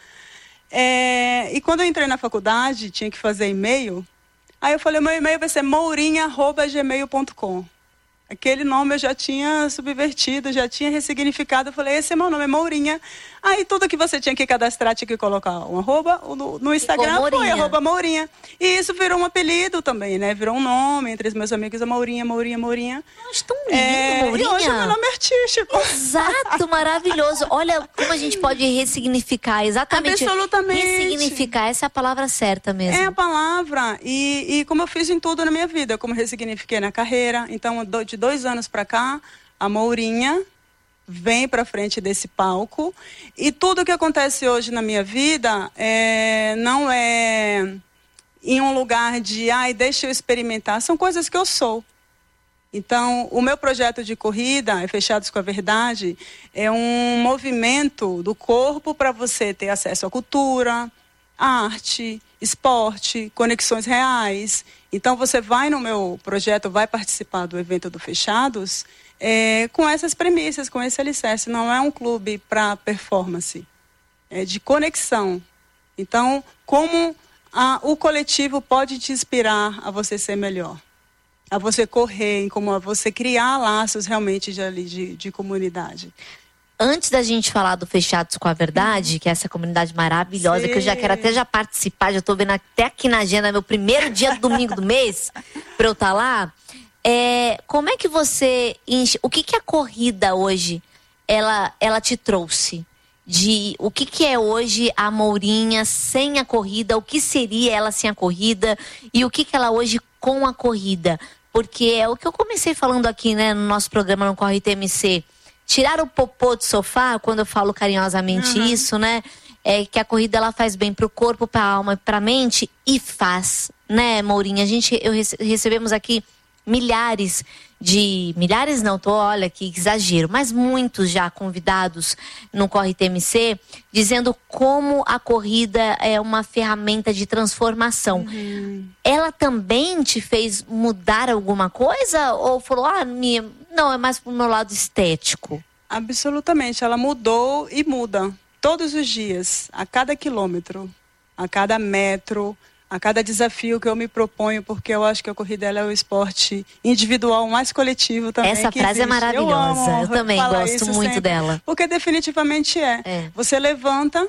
É... E quando eu entrei na faculdade, tinha que fazer e-mail, aí eu falei, meu e-mail vai ser mourinha arroba gmail ponto com. Aquele nome eu já tinha subvertido, já tinha ressignificado. Eu falei, esse é meu nome, é Mourinha. Aí tudo que você tinha que cadastrar, tinha que colocar um arroba. No, no Instagram foi arroba Mourinha. E isso virou um apelido também, né? Virou um nome entre os meus amigos, a Mourinha, Mourinha, Mourinha. Nossa, tão lindo, é, Mourinha. E hoje é meu nome artístico. Exato, maravilhoso. Olha como a gente pode ressignificar, exatamente. Absolutamente. Ressignificar, essa é a palavra certa mesmo. É a palavra. E, e como eu fiz em tudo na minha vida, como ressignifiquei na carreira. Então, de dois anos para cá, a Mourinha vem para frente desse palco e tudo que acontece hoje na minha vida é, não é em um lugar de, ai, deixa eu experimentar, são coisas que eu sou. Então, o meu projeto de corrida, é Fechados com a Verdade, é um movimento do corpo para você ter acesso à cultura, arte, esporte, conexões reais. Então, você vai no meu projeto, vai participar do evento do Fechados é, com essas premissas, com esse alicerce. Não é um clube para performance, é de conexão. Então, como a, o coletivo pode te inspirar a você ser melhor, a você correr, como a você criar laços realmente de, de, de comunidade. Antes da gente falar do Fechados com a Verdade, que é essa comunidade maravilhosa, Sim. que eu já quero até já participar, já estou vendo até aqui na agenda, meu primeiro dia do domingo do mês, para eu estar lá. É, como é que você enche, o que que a corrida hoje, ela, ela te trouxe? De o que que é hoje a Mourinha sem a corrida, o que seria ela sem a corrida e o que que ela hoje com a corrida? Porque é o que eu comecei falando aqui, né, no nosso programa no Corre T M C. Tirar o popô do sofá, quando eu falo carinhosamente uhum. isso, né? É que a corrida ela faz bem pro corpo, pra alma, pra mente e faz, né, Mourinha? A gente, eu rece- recebemos aqui milhares de... Milhares não, tô, olha que exagero, mas muitos já convidados no Corre T M C, dizendo como a corrida é uma ferramenta de transformação. Uhum. Ela também te fez mudar alguma coisa? Ou falou, ah, minha... não, é mais pro meu lado estético? Absolutamente, ela mudou e muda. Todos os dias, a cada quilômetro, a cada metro, a cada desafio que eu me proponho, porque eu acho que a corrida ela é o esporte individual mais coletivo também. Essa frase existe. É maravilhosa, eu, amo eu também gosto muito sempre, dela. Porque definitivamente é. é. Você levanta,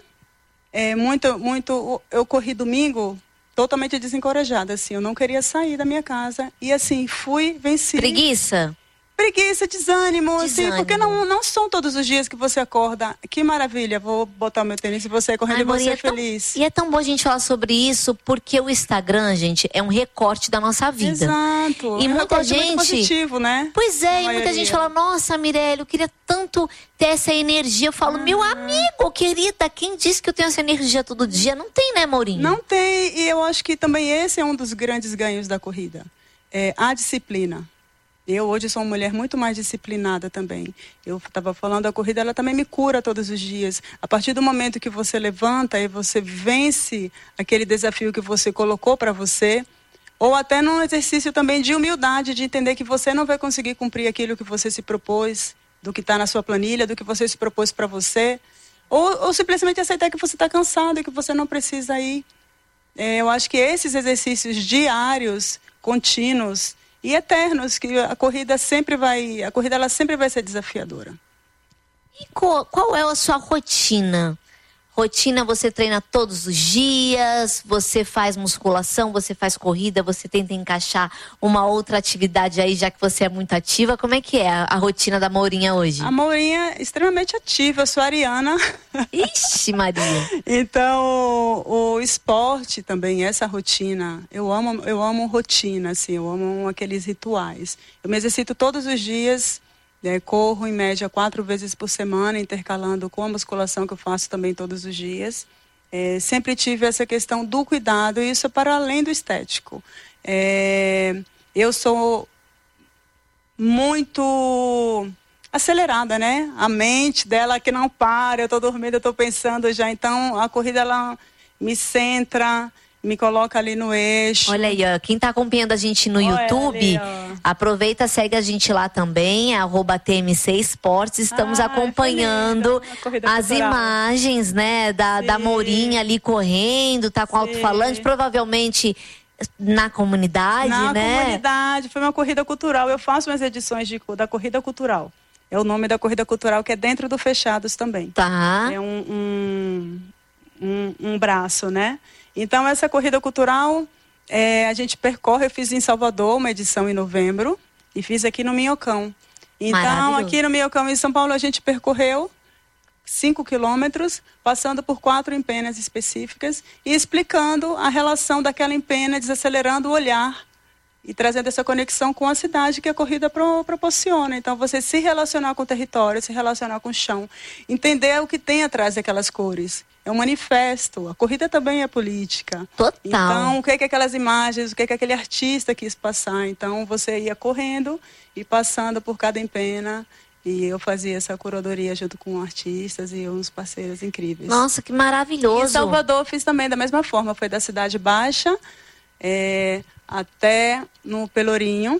é, muito, muito, eu corri domingo totalmente desencorajada, assim, eu não queria sair da minha casa e assim, fui, venci. Preguiça? preguiça, desânimo, Desânimo. assim, porque não, não são todos os dias que você acorda. Que maravilha, vou botar o meu tênis e você correndo Ai, e você Mourinha, é tão- feliz. E é tão bom a gente falar sobre isso, porque o Instagram, gente, é um recorte da nossa vida. Exato. E É um muita recorte muito gente. positivo, né? Pois é, Na e muita maioria. gente fala, nossa, Mirelle, eu queria tanto ter essa energia. Eu falo, meu amigo, querida, quem disse que eu tenho essa energia todo dia? Não tem, né, Mourinho? Não tem, e eu acho que também esse é um dos grandes ganhos da corrida. É a disciplina. Eu hoje sou uma mulher muito mais disciplinada também. Eu estava falando, a corrida ela também me cura todos os dias. A partir do momento que você levanta e você vence aquele desafio que você colocou para você, ou até num exercício também de humildade, de entender que você não vai conseguir cumprir aquilo que você se propôs, do que está na sua planilha, do que você se propôs para você, ou, ou simplesmente aceitar que você está cansado e que você não precisa ir. É, eu acho que esses exercícios diários, contínuos e eternos, que a corrida sempre vai, a corrida ela sempre vai ser desafiadora. E qual, qual é a sua rotina? Rotina, você treina todos os dias, você faz musculação, você faz corrida, você tenta encaixar uma outra atividade aí, já que você é muito ativa. Como é que é a, a rotina da Mourinha hoje? A Mourinha é extremamente ativa, eu sou ariana. Ixi, Maria. Então, o, o esporte também, essa rotina, eu amo, eu amo rotina, assim, eu amo aqueles rituais. Eu me exercito todos os dias. É, corro em média quatro vezes por semana, intercalando com a musculação que eu faço também todos os dias. É, sempre tive essa questão do cuidado, e isso é para além do estético. É, eu sou muito acelerada, né? A mente dela que não para, eu estou dormindo, eu estou pensando já. Então, a corrida, ela me centra, me coloca ali no eixo. Olha aí, ó, quem tá acompanhando a gente no Olha YouTube, ali, aproveita, segue a gente lá também, é arroba T M C Esportes. Estamos Ah, acompanhando foi linda a corrida as cultural. imagens, né, da, da Mourinha ali correndo, tá com alto-falante, provavelmente na comunidade, Na né? comunidade, foi uma corrida cultural. Eu faço umas edições de, da corrida cultural. É o nome da corrida cultural, que é dentro do Fechados também. Tá. É um, um, um, um braço, né? Então, essa corrida cultural, é, a gente percorre, eu fiz em Salvador uma edição em novembro e fiz aqui no Minhocão. Então, Maravilhoso. aqui no Minhocão, em São Paulo, a gente percorreu cinco quilômetros, passando por quatro empenas específicas e explicando a relação daquela empena, desacelerando o olhar e trazendo essa conexão com a cidade que a corrida pro, proporciona. Então, você se relacionar com o território, se relacionar com o chão, entender o que tem atrás daquelas cores. É um manifesto. A corrida também é política. Total. Então, o que é que aquelas imagens, o que é que aquele artista quis passar. Então, você ia correndo e passando por cada empena. E eu fazia essa curadoria junto com artistas e uns parceiros incríveis. Nossa, que maravilhoso. E em Salvador eu fiz também da mesma forma. Foi da Cidade Baixa é, até no Pelourinho.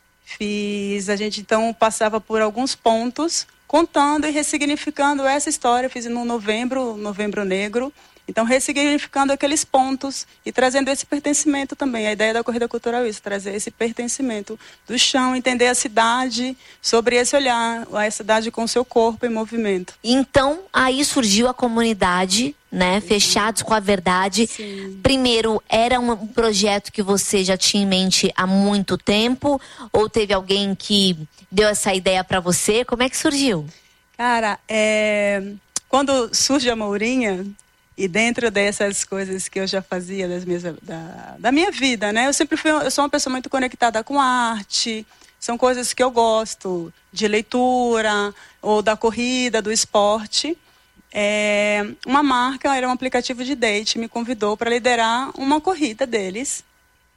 Fiz, a gente então passava por alguns pontos, contando e ressignificando essa história. Fiz no novembro, Novembro Negro. Então, ressignificando aqueles pontos e trazendo esse pertencimento também. A ideia da corrida cultural é isso, trazer esse pertencimento do chão, entender a cidade sobre esse olhar, a cidade com o seu corpo em movimento. Então, aí surgiu a comunidade, né? Fechados com a Verdade. Sim. Primeiro, era um projeto que você já tinha em mente há muito tempo? Ou teve alguém que deu essa ideia para você? Como é que surgiu? Cara, é... quando surge a Mourinha, e dentro dessas coisas que eu já fazia das minhas, da, da minha vida, né? Eu sempre fui, eu sou uma pessoa muito conectada com a arte. São coisas que eu gosto, de leitura, ou da corrida, do esporte. É, uma marca, era um aplicativo de date, me convidou para liderar uma corrida deles.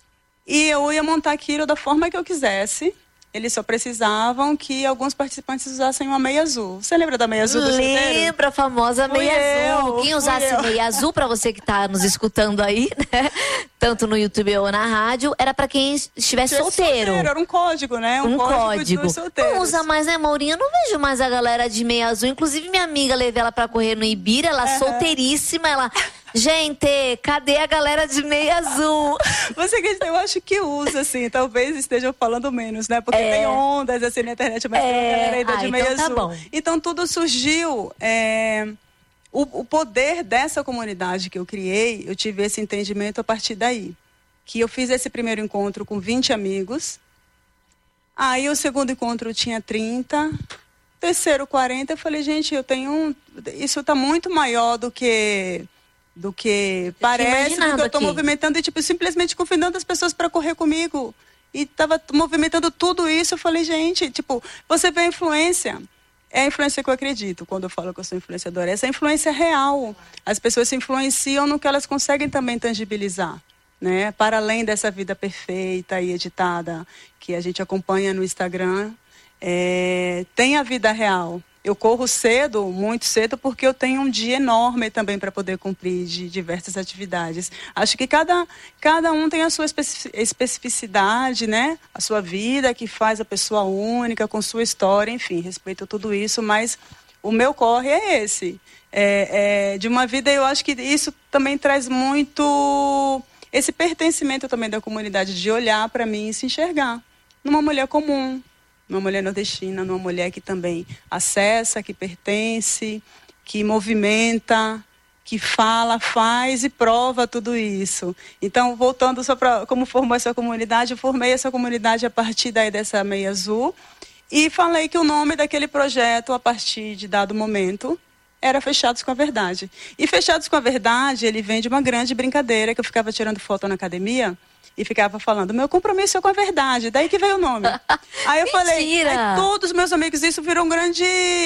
E eu ia montar aquilo da forma que eu quisesse. Eles só precisavam que alguns participantes usassem uma meia azul. Você lembra da meia azul do chuteiro? Lembra a famosa Fui meia azul. eu, Quem fui usasse eu. meia azul, para você que está nos escutando aí, né? Tanto no YouTube ou na rádio, era para quem estivesse Ser solteiro. solteiro, era um código, né? Um, Um código, código. dos solteiros. Não usa mais, né, Mourinha? Eu não vejo mais a galera de meia azul. Inclusive, minha amiga, levei ela pra correr no Ibira, ela Aham. solteiríssima, ela... Gente, cadê a galera de meia azul? Você acredita? Eu acho que usa, assim. Talvez estejam falando menos, né? Porque É. tem ondas, assim, na internet, mas tem uma É. galera ainda Ah, de então meia tá azul. bom. Então, tudo surgiu... é, O, o poder dessa comunidade que eu criei, eu tive esse entendimento a partir daí. Que eu fiz esse primeiro encontro com vinte amigos. Aí o segundo encontro tinha trinta, terceiro quarenta, eu falei, gente, eu tenho um, isso está muito maior do que do que parece, do que eu estou movimentando, e tipo, simplesmente convidando as pessoas para correr comigo. E estava movimentando tudo isso, eu falei, gente, tipo, você vê a influência. É a influência que eu acredito quando eu falo que eu sou influenciadora. Essa influência real. As pessoas se influenciam no que elas conseguem também tangibilizar, né? Para além dessa vida perfeita e editada que a gente acompanha no Instagram, é, tem a vida real. Eu corro cedo, muito cedo, porque eu tenho um dia enorme também para poder cumprir de diversas atividades. Acho que cada, cada um tem a sua especificidade, né? A sua vida, que faz a pessoa única, com sua história, enfim, respeito tudo isso, mas o meu corre é esse. É, é, de uma vida, eu acho que isso também traz muito esse pertencimento também da comunidade, de olhar para mim e se enxergar numa mulher comum, numa mulher nordestina, numa mulher que também acessa, que pertence, que movimenta, que fala, faz e prova tudo isso. Então, voltando só para como formou essa comunidade, eu formei essa comunidade a partir daí dessa Meia Azul e falei que o nome daquele projeto, a partir de dado momento, era Fechados com a Verdade. E Fechados com a Verdade, ele vem de uma grande brincadeira que eu ficava tirando foto na academia e ficava falando, meu compromisso é com a verdade, daí que veio o nome. Aí eu falei, aí todos os meus amigos, isso virou um grande,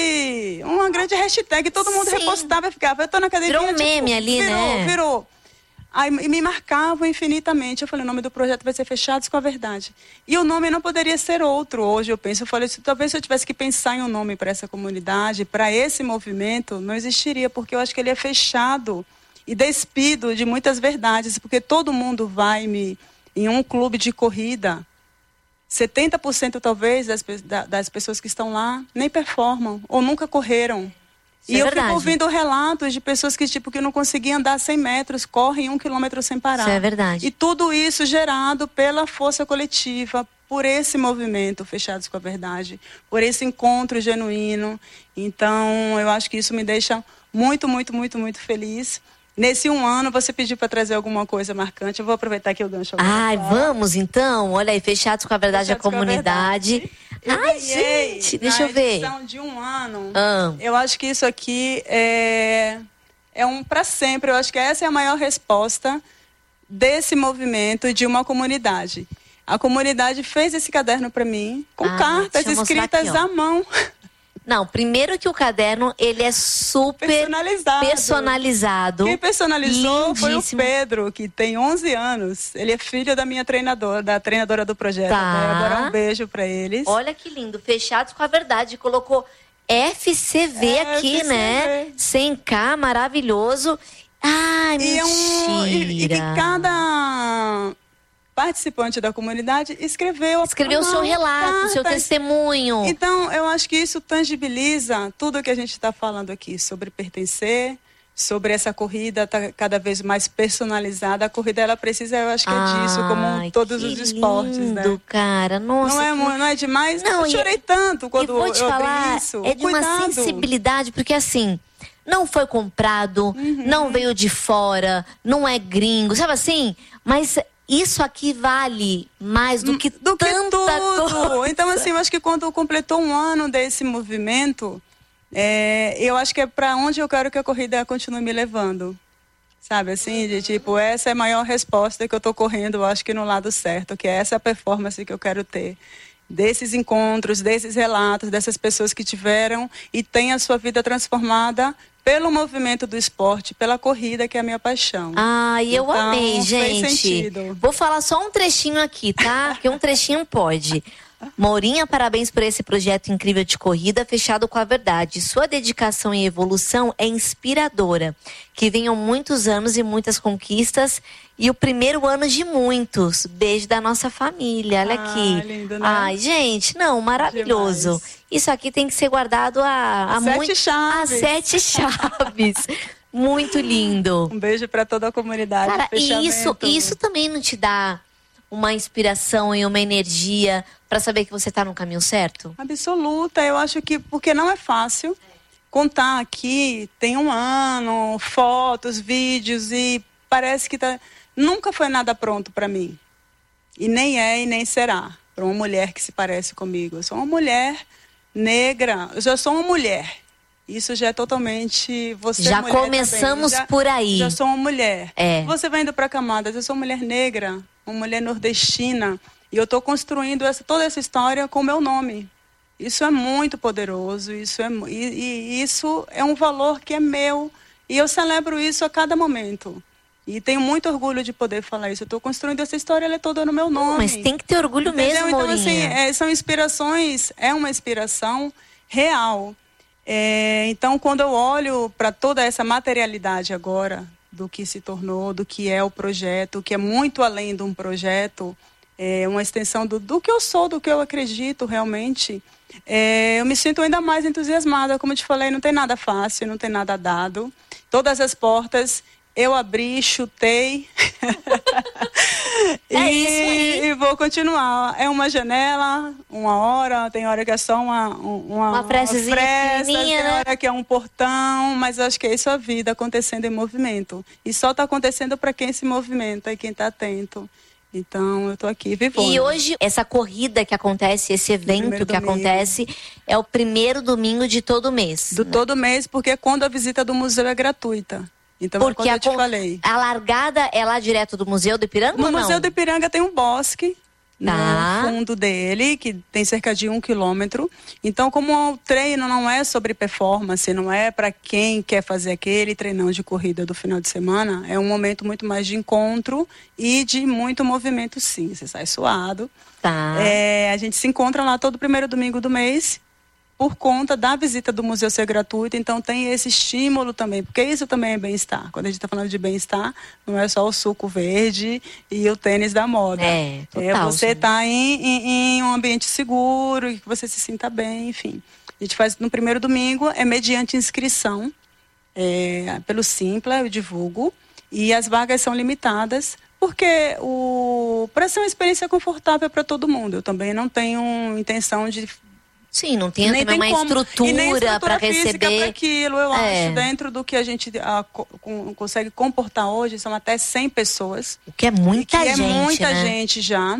uma grande hashtag, todo mundo Sim. repostava e ficava, eu tô na academia. Virou um tipo, meme ali, virou, né? Virou, virou. Aí me marcavam infinitamente, eu falei, o nome do projeto vai ser Fechados com a Verdade. E o nome não poderia ser outro, hoje eu penso, eu falei, talvez se eu tivesse que pensar em um nome para essa comunidade, para esse movimento, não existiria, porque eu acho que ele é fechado e despido de muitas verdades, porque todo mundo vai me... Em um clube de corrida, setenta por cento talvez das, das pessoas que estão lá nem performam ou nunca correram. Isso e é eu verdade. Fico ouvindo relatos de pessoas que, tipo, que não conseguiam andar cem metros, correm um quilômetro sem parar. Isso é verdade. E tudo isso gerado pela força coletiva, por esse movimento Fechados com a Verdade, por esse encontro genuíno. Então, eu acho que isso me deixa muito, muito, muito, muito feliz. Nesse um ano, você pediu para trazer alguma coisa marcante. Eu vou aproveitar que eu gancho. Ai, vamos então. Olha aí, Fechados com a Verdade, Fechados a comunidade. Eu Ai, gente, deixa eu ver. Na edição de um ano, ah. eu acho que isso aqui é, é um para sempre. Eu acho que essa é a maior resposta desse movimento e de uma comunidade. A comunidade fez esse caderno para mim, com ah, cartas escritas aqui, à mão. Não, primeiro que o caderno, ele é super personalizado. personalizado. Quem personalizou lindíssimo. Foi o Pedro, que tem onze anos. Ele é filho da minha treinadora, da treinadora do projeto. Tá. Débora, um beijo pra eles. Olha que lindo, Fechados com a Verdade. Colocou F C V é, aqui, F C V. Né? cem K, maravilhoso. Ai, e mentira. Um, e, e que cada... participante da comunidade escreveu escreveu o seu relato, o seu testemunho. Então, eu acho que isso tangibiliza tudo o que a gente está falando aqui sobre pertencer, sobre essa corrida tá cada vez mais personalizada. A corrida, ela precisa, eu acho que é ah, disso, como todos os esportes, lindo, né? cara, nossa. Não é, que... não é demais? Não, eu chorei e, tanto quando e vou te eu falar, abri isso. É de Cuidado. Uma sensibilidade, porque assim... Não foi comprado, uhum. não veio de fora, não é gringo, sabe assim? Mas isso aqui vale mais do que do tanta que tudo. Coisa. Então, assim, eu acho que quando completou um ano desse movimento, é, eu acho que é para onde eu quero que a corrida continue me levando. Sabe, assim, de tipo, essa é a maior resposta que eu tô correndo, eu acho que no lado certo, que é essa performance que eu quero ter. Desses encontros, desses relatos, dessas pessoas que tiveram e têm a sua vida transformada pelo movimento do esporte, pela corrida, que é a minha paixão. Ai, eu então, amei, fez gente. Sentido. Vou falar só um trechinho aqui, tá? Porque um trechinho pode. Mourinha, parabéns por esse projeto incrível de corrida, Fechado com a Verdade. Sua dedicação e evolução é inspiradora. Que venham muitos anos e muitas conquistas e o primeiro ano de muitos. Beijo da nossa família, olha ah, aqui. Lindo, né? Ai, gente, não, maravilhoso. Demais. Isso aqui tem que ser guardado a, a sete muito, chaves. A sete chaves. Muito lindo. Um beijo para toda a comunidade. Cara, e isso, isso também não te dá uma inspiração e uma energia para saber que você está no caminho certo? Absoluta, eu acho que, porque não é fácil contar aqui, tem um ano, fotos, vídeos e parece que tá, nunca foi nada pronto para mim. E nem é e nem será. para uma mulher que se parece comigo. Eu sou uma mulher negra, eu já sou uma mulher. Isso já é totalmente... Você já mulher começamos já, por aí. Já sou uma mulher. É. Você vai indo para camadas, eu sou uma mulher negra, uma mulher nordestina, e eu estou construindo essa, toda essa história com o meu nome. Isso é muito poderoso, isso é, e, e isso é um valor que é meu, e eu celebro isso a cada momento. E tenho muito orgulho de poder falar isso. Eu estou construindo essa história, ela é toda no meu nome. Mas tem que ter orgulho. Entendeu? Mesmo, então, Mourinha. assim, é, são inspirações, é uma inspiração real. É, então, quando eu olho para toda essa materialidade agora, do que se tornou, do que é o projeto, que é muito além de um projeto, é uma extensão do, do que eu sou, do que eu acredito realmente, é, eu me sinto ainda mais entusiasmada. Como eu te falei, não tem nada fácil, não tem nada dado. Todas as portas eu abri, chutei é e, isso aí. e vou continuar. É uma janela, uma hora, tem hora que é só uma uma, uma frestezinha fresta, tem né? hora que é um portão, mas acho que é isso a vida acontecendo em movimento. E só está acontecendo para quem se movimenta e quem está atento. Então, eu estou aqui vivendo. E hoje, essa corrida que acontece, esse evento que acontece, é o primeiro domingo de todo mês. Do todo mês, porque é quando a visita do museu é gratuita. Então, porque é a, eu te falei. A largada é lá direto do Museu do Ipiranga no ou não? No Museu do Ipiranga tem um bosque. Tá. No fundo dele, que tem cerca de um quilômetro. Então, como o treino não é sobre performance, não é para quem quer fazer aquele treinão de corrida do final de semana, é um momento muito mais de encontro e de muito movimento, sim. Você sai suado. Tá. É, a gente se encontra lá todo primeiro domingo do mês, por conta da visita do museu ser gratuita, então tem esse estímulo também, porque isso também é bem-estar. Quando a gente está falando de bem-estar, não é só o suco verde e o tênis da moda. É, total, é você estar tá em, em, em um ambiente seguro, que você se sinta bem, enfim. A gente faz no primeiro domingo, é mediante inscrição, é, pelo Simpla, eu divulgo, e as vagas são limitadas, porque o, para ser uma experiência confortável para todo mundo. Eu também não tenho intenção de... Sim, não tem, nem tem uma como. estrutura para receber. Para aquilo, eu é. acho, dentro do que a gente a, com, consegue comportar hoje, são até cem pessoas. O que é muita que gente, é muita né? gente já.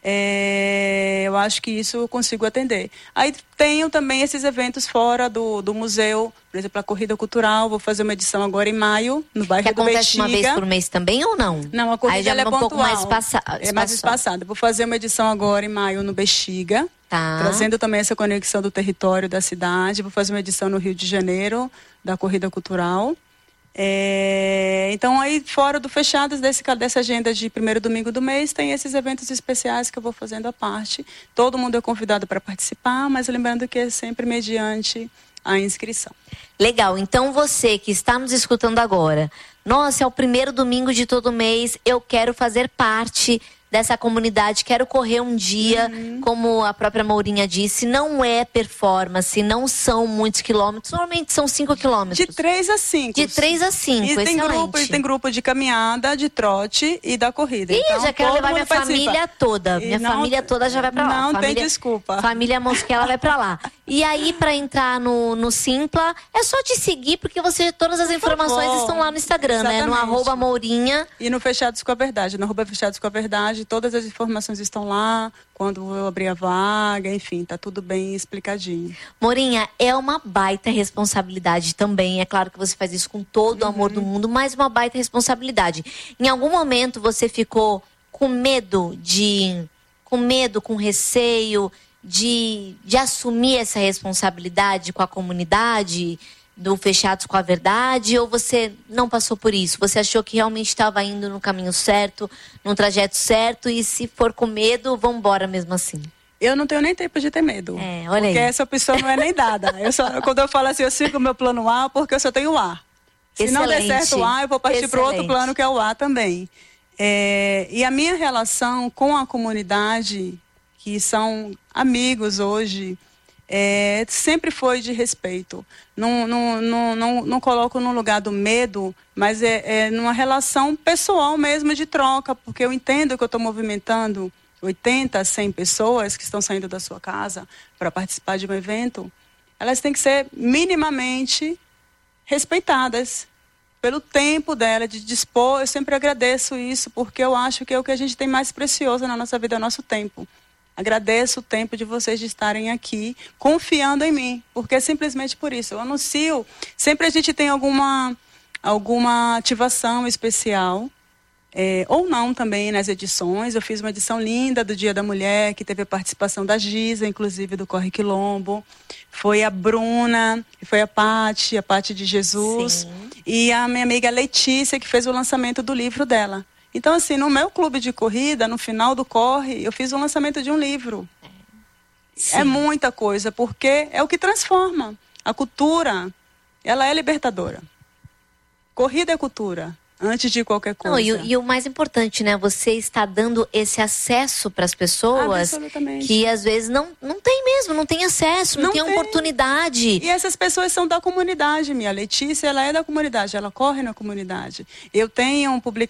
É, eu acho que isso eu consigo atender. Aí tenho também esses eventos fora do, do museu, por exemplo, a Corrida Cultural, vou fazer uma edição agora em maio, no bairro que do acontece Bexiga. uma vez por mês também ou não? Não, a corrida Aí já ela é um pontual. pouco mais passa... É mais espaçada. Vou fazer uma edição agora em maio no Bexiga. Tá. Trazendo também essa conexão do território da cidade. Vou fazer uma edição no Rio de Janeiro, da Corrida Cultural. É... Então, aí, fora do fechados desse, dessa agenda de primeiro domingo do mês, tem esses eventos especiais que eu vou fazendo à parte. Todo mundo é convidado para participar, mas lembrando que é sempre mediante a inscrição. Legal. Então, você que está nos escutando agora, nossa, é o primeiro domingo de todo mês, eu quero fazer parte dessa comunidade, quero correr um dia, uhum. como a própria Mourinha disse, não é performance, não são muitos quilômetros, normalmente são cinco quilômetros. De três a cinco. De três a cinco, e tem excelente. grupo, e tem grupo de caminhada, de trote e da corrida. Ih, então, já quero levar minha participa. família toda, minha não, família toda já vai pra lá. Não família, tem desculpa. Família Mosquela vai pra lá. E aí, pra entrar no, no Simpla, é só te seguir, porque você, todas as informações estão lá no Instagram, Exatamente. né? No arroba Mourinha. E no Fechados com a Verdade, no arroba Fechados com a Verdade, todas as informações estão lá, quando eu abrir a vaga, enfim, tá tudo bem explicadinho. Mourinha, é uma baita responsabilidade também, é claro que você faz isso com todo o uhum. amor do mundo, mas uma baita responsabilidade. Em algum momento você ficou com medo de, com medo, com receio de, de assumir essa responsabilidade com a comunidade do Fechados com a Verdade, ou você não passou por isso? Você achou que realmente estava indo no caminho certo, no trajeto certo, e se for com medo, vamos embora mesmo assim? Eu não tenho nem tempo de ter medo. É, olha porque aí. essa opção não é nem dada. Eu só, quando eu falo assim, eu sigo o meu plano A, porque eu só tenho A. Se Excelente. não der certo o A, eu vou partir para o outro Excelente. plano, que é o A também. É, e a minha relação com a comunidade, que são amigos hoje, É, sempre foi de respeito. Não, não, não, não, não coloco no lugar do medo, mas é, é numa relação pessoal mesmo de troca, porque eu entendo que eu estou movimentando oitenta, cem pessoas que estão saindo da sua casa para participar de um evento. Elas têm que ser minimamente respeitadas pelo tempo dela, de dispor. Eu sempre agradeço isso, porque eu acho que é o que a gente tem mais precioso na nossa vida, é o nosso tempo. Agradeço o tempo de vocês de estarem aqui, confiando em mim, porque é simplesmente por isso. Eu anuncio, sempre a gente tem alguma, alguma ativação especial, é, ou não também nas edições. Eu fiz uma edição linda do Dia da Mulher, que teve a participação da Giza, inclusive do Corre Quilombo. Foi a Bruna, foi a Pati, a Pati de Jesus, Sim. e a minha amiga Letícia, que fez o lançamento do livro dela. Então, assim, no meu clube de corrida, no final do Corre, eu fiz o lançamento de um livro. Sim. É muita coisa, porque é o que transforma. A cultura, ela é libertadora. Corrida é cultura, antes de qualquer coisa. Não, e, e o mais importante, né? Você está dando esse acesso para as pessoas que às vezes não, não tem mesmo, não tem acesso, não, não tem, tem oportunidade. E essas pessoas são da comunidade, minha Letícia, ela é da comunidade, ela corre na comunidade. Eu tenho um publicação